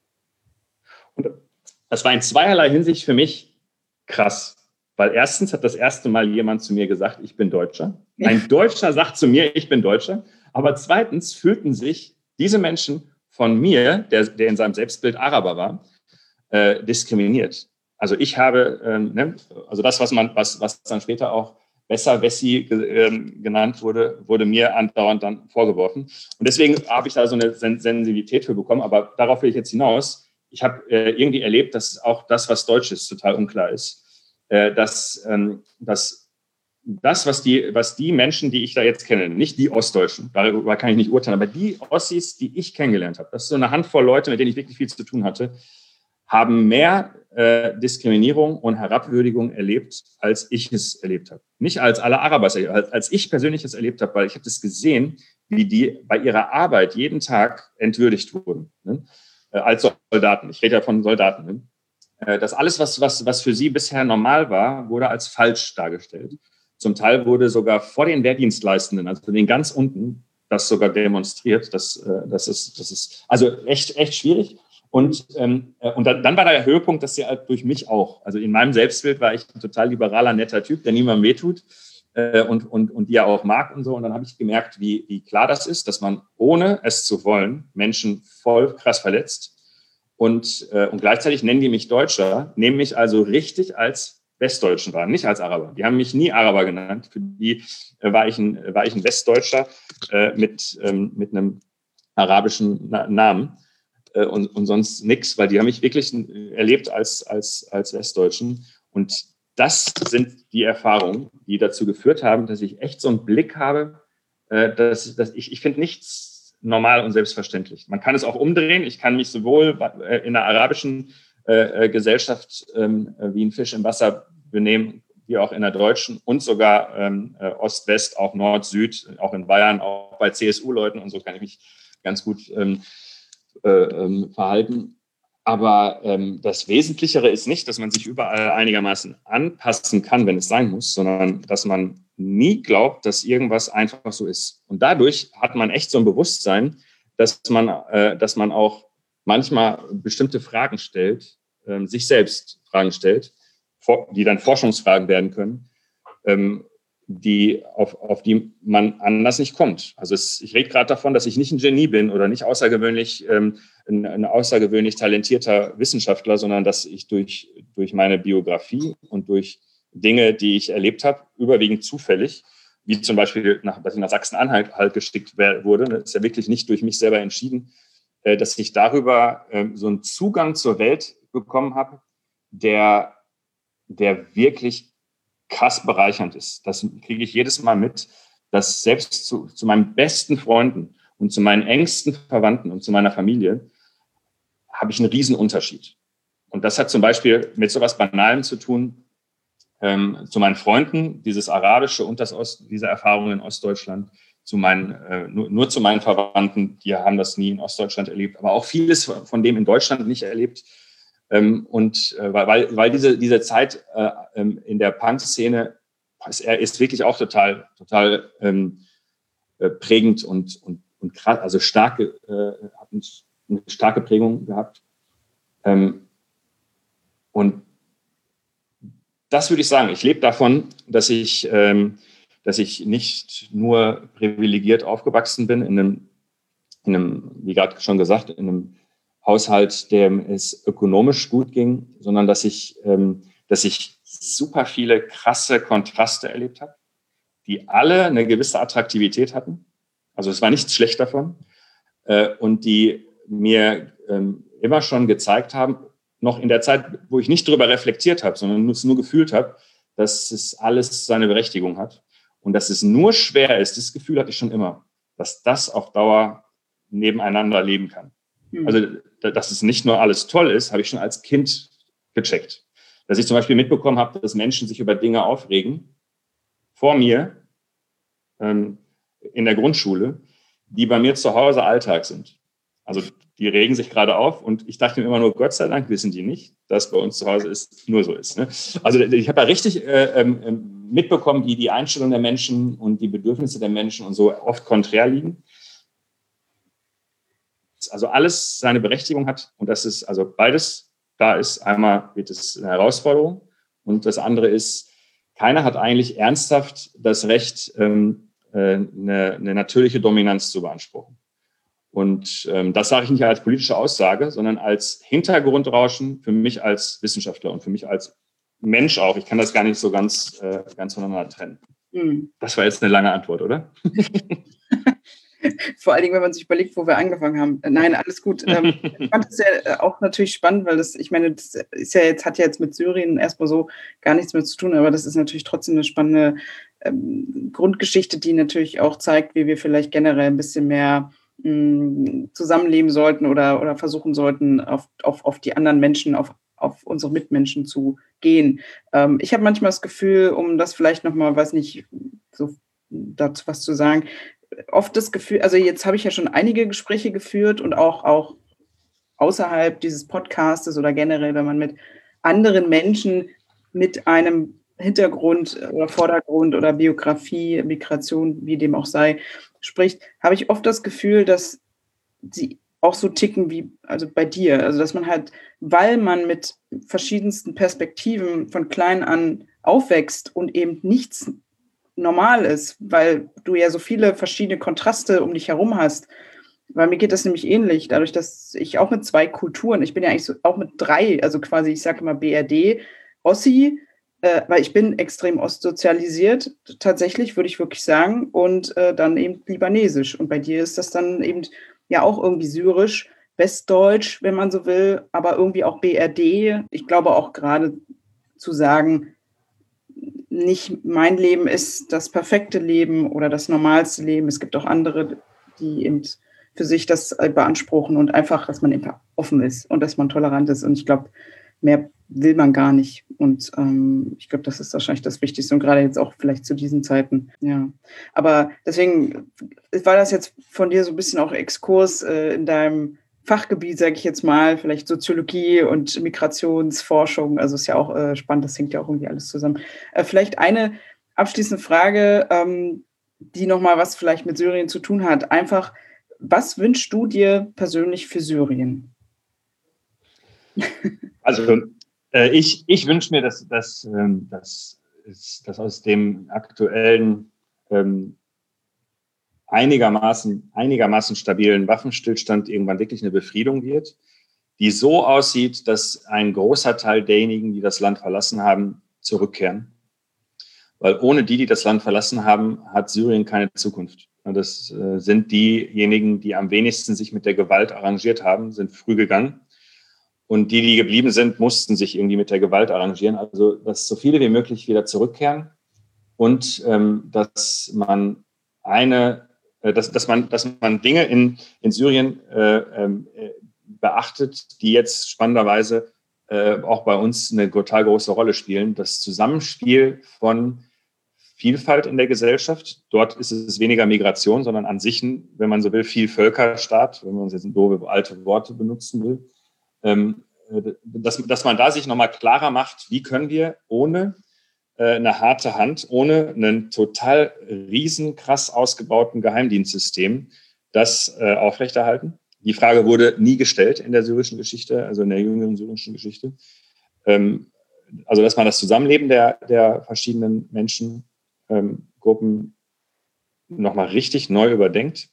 Und das war in zweierlei Hinsicht für mich krass. Weil erstens hat das erste Mal jemand zu mir gesagt, ich bin Deutscher. Ein Deutscher sagt zu mir, ich bin Deutscher. Aber zweitens fühlten sich diese Menschen von mir, der, der in seinem Selbstbild Araber war, äh, diskriminiert. Also ich habe, ähm, ne, also das, was man, was, was dann später auch besser Wessi ähm, genannt wurde, wurde mir andauernd dann vorgeworfen. Und deswegen habe ich da so eine Sen- Sensibilität für bekommen. Aber darauf will ich jetzt hinaus. Ich habe äh, irgendwie erlebt, dass auch das, was Deutsch ist, total unklar ist. Äh, dass, ähm, dass das, was die, was die Menschen, die ich da jetzt kenne, nicht die Ostdeutschen, darüber kann ich nicht urteilen, aber die Ossis, die ich kennengelernt habe, das ist so eine Handvoll Leute, mit denen ich wirklich viel zu tun hatte, haben mehr äh, Diskriminierung und Herabwürdigung erlebt, als ich es erlebt habe. Nicht als alle Araber es erlebt, als, als ich persönlich es erlebt habe, weil ich habe das gesehen, wie die bei ihrer Arbeit jeden Tag entwürdigt wurden, ne? äh, als Soldaten. Ich rede ja von Soldaten. Ne? Äh, das alles, was, was, was für sie bisher normal war, wurde als falsch dargestellt. Zum Teil wurde sogar vor den Wehrdienstleistenden, also den ganz unten, das sogar demonstriert. Das, äh, das, ist, das ist also echt, echt schwierig. Und, ähm, und dann war der Höhepunkt, dass sie halt durch mich auch, also in meinem Selbstbild war ich ein total liberaler, netter Typ, der niemandem wehtut äh, und, und, und die er auch mag und so. Und dann habe ich gemerkt, wie, wie klar das ist, dass man, ohne es zu wollen, Menschen voll krass verletzt. Und, äh, und gleichzeitig nennen die mich Deutscher, nehmen mich also richtig als Westdeutschen wahr, nicht als Araber. Die haben mich nie Araber genannt. Für die äh, war, ich ein, war ich ein Westdeutscher äh, mit, ähm, mit einem arabischen Na- Namen. Und, und sonst nichts, weil die haben mich wirklich erlebt als, als, als Westdeutschen. Und das sind die Erfahrungen, die dazu geführt haben, dass ich echt so einen Blick habe, dass, dass ich, ich finde nichts normal und selbstverständlich. Man kann es auch umdrehen. Ich kann mich sowohl in der arabischen äh, Gesellschaft ähm, wie ein Fisch im Wasser benehmen, wie auch in der deutschen und sogar ähm, Ost-West, auch Nord-Süd, auch in Bayern, auch bei C S U-Leuten und so kann ich mich ganz gut ähm, Äh, ähm, verhalten. Aber ähm, das Wesentlichere ist nicht, dass man sich überall einigermaßen anpassen kann, wenn es sein muss, sondern dass man nie glaubt, dass irgendwas einfach so ist. Und dadurch hat man echt so ein Bewusstsein, dass man, äh, dass man auch manchmal bestimmte Fragen stellt, äh, sich selbst Fragen stellt, die dann Forschungsfragen werden können, ähm, die, auf, auf die man anders nicht kommt. Also es, ich rede gerade davon, dass ich nicht ein Genie bin oder nicht außergewöhnlich ähm, ein, ein außergewöhnlich talentierter Wissenschaftler, sondern dass ich durch, durch meine Biografie und durch Dinge, die ich erlebt habe, überwiegend zufällig, wie zum Beispiel, nach, dass ich nach Sachsen-Anhalt halt geschickt wurde, das ist ja wirklich nicht durch mich selber entschieden, äh, dass ich darüber äh, so einen Zugang zur Welt bekommen habe, der, der wirklich krass bereichernd ist. Das kriege ich jedes Mal mit, dass selbst zu, zu meinen besten Freunden und zu meinen engsten Verwandten und zu meiner Familie habe ich einen riesen Unterschied. Und das hat zum Beispiel mit so etwas Banalem zu tun, ähm, zu meinen Freunden, dieses Arabische und das Ost, diese Erfahrungen in Ostdeutschland, zu meinen, äh, nur, nur zu meinen Verwandten, die haben das nie in Ostdeutschland erlebt, aber auch vieles von dem in Deutschland nicht erlebt. Ähm, und äh, weil, weil diese, diese Zeit äh, in der Punk-Szene ist, er ist wirklich auch total, total ähm, äh, prägend und, und, und krass, also starke, äh, hat eine starke Prägung gehabt. Ähm, und das würde ich sagen. Ich lebe davon, dass ich, ähm, dass ich nicht nur privilegiert aufgewachsen bin in einem, in einem, wie gerade schon gesagt, in einem Haushalt, dem es ökonomisch gut ging, sondern dass ich, ähm, dass ich super viele krasse Kontraste erlebt habe, die alle eine gewisse Attraktivität hatten. Also es war nichts schlecht davon. Äh, und die mir ähm, immer schon gezeigt haben, noch in der Zeit, wo ich nicht darüber reflektiert habe, sondern es nur gefühlt habe, dass es alles seine Berechtigung hat und dass es nur schwer ist, das Gefühl hatte ich schon immer, dass das auf Dauer nebeneinander leben kann. Also, dass es nicht nur alles toll ist, habe ich schon als Kind gecheckt. Dass ich zum Beispiel mitbekommen habe, dass Menschen sich über Dinge aufregen, vor mir, ähm, in der Grundschule, die bei mir zu Hause Alltag sind. Also die regen sich gerade auf und ich dachte mir immer nur, Gott sei Dank wissen die nicht, dass bei uns zu Hause ist, nur so ist. Ne? Also ich habe da richtig äh, ähm, mitbekommen, wie die Einstellung der Menschen und die Bedürfnisse der Menschen und so oft konträr liegen. Also alles seine Berechtigung hat und das ist also beides da ist. Einmal wird es eine Herausforderung und das andere ist, keiner hat eigentlich ernsthaft das Recht, ähm, äh, eine, eine natürliche Dominanz zu beanspruchen. Und ähm, das sage ich nicht als politische Aussage, sondern als Hintergrundrauschen für mich als Wissenschaftler und für mich als Mensch auch. Ich kann das gar nicht so ganz, äh, ganz voneinander trennen. Mhm. Das war jetzt eine lange Antwort, oder? Vor allen Dingen, wenn man sich überlegt, wo wir angefangen haben. Nein, alles gut. Ähm, ich fand es ja auch natürlich spannend, weil das, ich meine, das ist ja jetzt, hat ja jetzt mit Syrien erstmal so gar nichts mehr zu tun, aber das ist natürlich trotzdem eine spannende ähm, Grundgeschichte, die natürlich auch zeigt, wie wir vielleicht generell ein bisschen mehr zusammenleben sollten oder, oder versuchen sollten, auf, auf, auf die anderen Menschen, auf, auf unsere Mitmenschen zu gehen. Ähm, ich habe manchmal das Gefühl, um das vielleicht nochmal, weiß nicht, so dazu was zu sagen, oft das Gefühl, also jetzt habe ich ja schon einige Gespräche geführt und auch, auch außerhalb dieses Podcastes oder generell, wenn man mit anderen Menschen mit einem Hintergrund oder Vordergrund oder Biografie, Migration, wie dem auch sei, spricht, habe ich oft das Gefühl, dass sie auch so ticken wie also bei dir. Also dass man halt, weil man mit verschiedensten Perspektiven von klein an aufwächst und eben nichts normal ist, weil du ja so viele verschiedene Kontraste um dich herum hast. Weil mir geht das nämlich ähnlich, dadurch, dass ich auch mit zwei Kulturen, ich bin ja eigentlich so, auch mit drei, also quasi, ich sage immer B R D, Ossi, Äh, weil ich bin extrem ostsozialisiert, tatsächlich, würde ich wirklich sagen, und äh, dann eben libanesisch. Und bei dir ist das dann eben ja auch irgendwie syrisch, westdeutsch, wenn man so will, aber irgendwie auch B R D. Ich glaube auch gerade zu sagen, nicht mein Leben ist das perfekte Leben oder das normalste Leben. Es gibt auch andere, die eben für sich das beanspruchen und einfach, dass man einfach offen ist und dass man tolerant ist. Und ich glaube, mehr will man gar nicht. Und ähm, ich glaube, das ist wahrscheinlich das Wichtigste und gerade jetzt auch vielleicht zu diesen Zeiten. Ja, aber deswegen war das jetzt von dir so ein bisschen auch Exkurs äh, in deinem Fachgebiet, sage ich jetzt mal, vielleicht Soziologie und Migrationsforschung. Also ist ja auch äh, spannend, das hängt ja auch irgendwie alles zusammen. Äh, vielleicht eine abschließende Frage, ähm, die nochmal was vielleicht mit Syrien zu tun hat. Einfach, was wünschst du dir persönlich für Syrien? Also äh, ich, ich wünsche mir, dass, dass, ähm, dass, dass aus dem aktuellen ähm, einigermaßen, einigermaßen stabilen Waffenstillstand irgendwann wirklich eine Befriedung wird, die so aussieht, dass ein großer Teil derjenigen, die das Land verlassen haben, zurückkehren. Weil ohne die, die das Land verlassen haben, hat Syrien keine Zukunft. Das äh, sind diejenigen, die am wenigsten sich mit der Gewalt arrangiert haben, sind früh gegangen. Und die, die geblieben sind, mussten sich irgendwie mit der Gewalt arrangieren. Also, dass so viele wie möglich wieder zurückkehren und ähm, dass man eine, äh, dass, dass man, dass man Dinge in, in Syrien äh, äh, beachtet, die jetzt spannenderweise äh, auch bei uns eine total große Rolle spielen. Das Zusammenspiel von Vielfalt in der Gesellschaft. Dort ist es weniger Migration, sondern an sich, wenn man so will, Vielvölkerstaat, wenn man jetzt doofe alte Worte benutzen will. Ähm, dass, dass man da sich nochmal klarer macht, wie können wir ohne äh, eine harte Hand, ohne einen total riesen, krass ausgebauten Geheimdienstsystem das äh, aufrechterhalten. Die Frage wurde nie gestellt in der syrischen Geschichte, also in der jüngeren syrischen Geschichte. Ähm, also dass man das Zusammenleben der, der verschiedenen Menschengruppen ähm, nochmal richtig neu überdenkt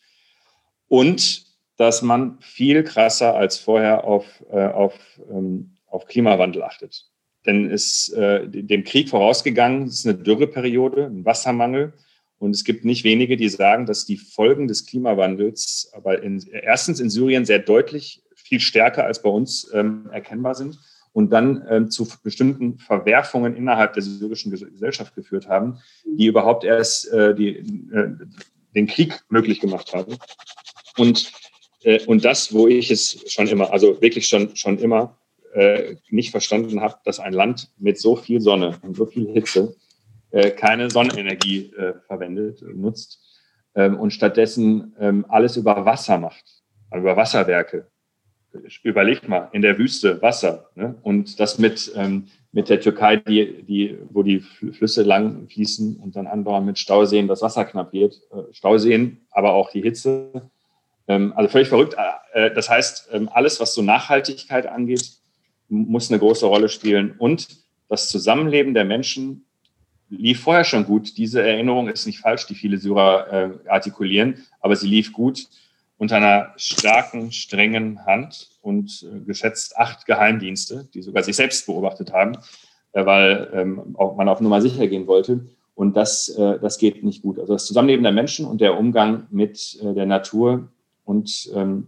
und dass man viel krasser als vorher auf, äh, auf, ähm, auf Klimawandel achtet. Denn es äh, dem Krieg vorausgegangen ist eine Dürreperiode, ein Wassermangel. Und es gibt nicht wenige, die sagen, dass die Folgen des Klimawandels aber in, erstens in Syrien sehr deutlich, viel stärker als bei uns ähm, erkennbar sind und dann ähm, zu bestimmten Verwerfungen innerhalb der syrischen Gesellschaft geführt haben, die überhaupt erst äh, die, äh, den Krieg möglich gemacht haben. Und Und das, wo ich es schon immer, also wirklich schon, schon immer äh, nicht verstanden habe, dass ein Land mit so viel Sonne und so viel Hitze äh, keine Sonnenenergie äh, verwendet, nutzt ähm, und stattdessen ähm, alles über Wasser macht, also über Wasserwerke. überleg mal, in der Wüste Wasser, ne? Und das mit, ähm, mit der Türkei, die, die, wo die Flüsse lang fließen und dann andauernd mit Stauseen das Wasser knapp wird. Äh, Stauseen, aber auch die Hitze. Ähm, also völlig verrückt. Äh, das heißt, ähm, alles, was so Nachhaltigkeit angeht, muss eine große Rolle spielen. Und das Zusammenleben der Menschen lief vorher schon gut. Diese Erinnerung ist nicht falsch, die viele Syrer äh, artikulieren, aber sie lief gut unter einer starken, strengen Hand und äh, geschätzt acht Geheimdienste, die sogar sich selbst beobachtet haben, äh, weil ähm, auch man auf Nummer sicher gehen wollte. Und das, äh, das geht nicht gut. Also das Zusammenleben der Menschen und der Umgang mit äh, der Natur und ähm,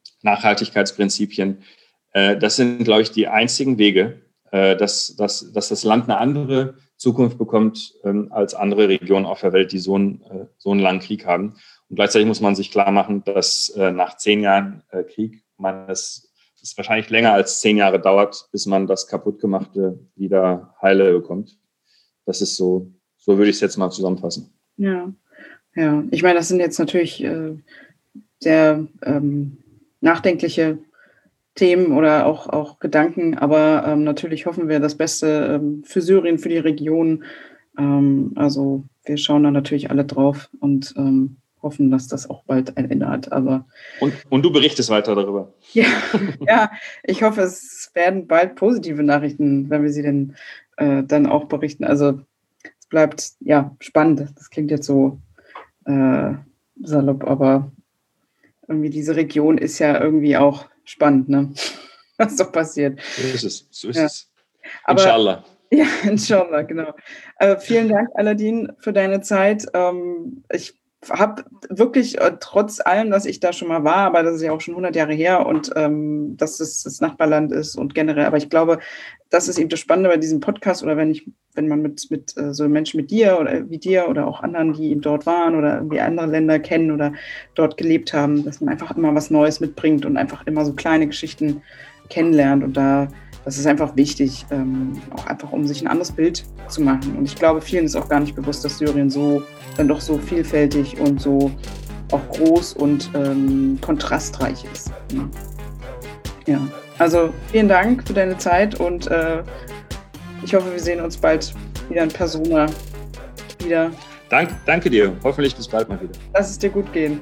Nachhaltigkeitsprinzipien, äh, das sind, glaube ich, die einzigen Wege, äh, dass, dass, dass das Land eine andere Zukunft bekommt ähm, als andere Regionen auf der Welt, die so einen, äh, so einen langen Krieg haben. Und gleichzeitig muss man sich klar machen, dass äh, nach zehn Jahren äh, Krieg man es, es wahrscheinlich länger als zehn Jahre dauert, bis man das Kaputtgemachte wieder heile bekommt. Das ist so, so würde ich es jetzt mal zusammenfassen. Ja, ja. Ich meine, das sind jetzt natürlich äh, sehr ähm, nachdenkliche Themen oder auch, auch Gedanken, aber ähm, natürlich hoffen wir das Beste ähm, für Syrien, für die Region. Ähm, also wir schauen da natürlich alle drauf und ähm, hoffen, dass das auch bald ein Ende hat. Aber und, und du berichtest weiter darüber. Ja, ja, ich hoffe, es werden bald positive Nachrichten, wenn wir sie denn äh, dann auch berichten. Also es bleibt ja spannend. Das klingt jetzt so äh, salopp, aber irgendwie diese Region ist ja irgendwie auch spannend, ne? Was doch passiert. So ist es. So ist ja. es. Aber, Inshallah. Ja, inshallah, genau. Äh, vielen Dank, Aladin, für deine Zeit. Ähm, ich habe wirklich, äh, trotz allem, dass ich da schon mal war, aber das ist ja auch schon hundert Jahre her und ähm, dass es das Nachbarland ist und generell, aber ich glaube, das ist eben das Spannende bei diesem Podcast oder wenn ich, wenn man mit, mit äh, so Menschen mit dir oder wie dir oder auch anderen, die eben dort waren oder irgendwie andere Länder kennen oder dort gelebt haben, dass man einfach immer was Neues mitbringt und einfach immer so kleine Geschichten kennenlernt und da, das ist einfach wichtig, ähm, auch einfach um sich ein anderes Bild zu machen. Und ich glaube, vielen ist auch gar nicht bewusst, dass Syrien so dann doch so vielfältig und so auch groß und ähm, kontrastreich ist. Ja. ja, also vielen Dank für deine Zeit und äh, ich hoffe, wir sehen uns bald wieder in Persona wieder. Dank, danke dir. Hoffentlich bis bald mal wieder. Lass es dir gut gehen.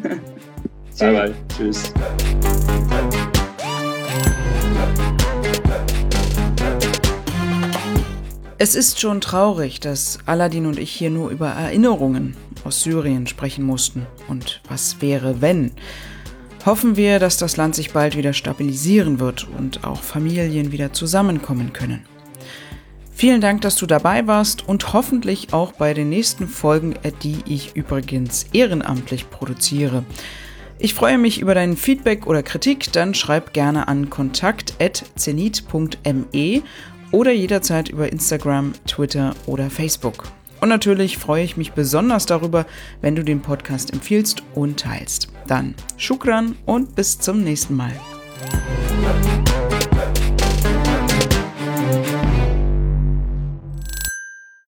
Bye, bye. Tschüss. Es ist schon traurig, dass Aladin und ich hier nur über Erinnerungen aus Syrien sprechen mussten. Und was wäre, wenn? Hoffen wir, dass das Land sich bald wieder stabilisieren wird und auch Familien wieder zusammenkommen können. Vielen Dank, dass du dabei warst und hoffentlich auch bei den nächsten Folgen, die ich übrigens ehrenamtlich produziere. Ich freue mich über dein Feedback oder Kritik, dann schreib gerne an kontakt at zenit punkt me oder jederzeit über Instagram, Twitter oder Facebook. Und natürlich freue ich mich besonders darüber, wenn du den Podcast empfiehlst und teilst. Dann Shukran und bis zum nächsten Mal.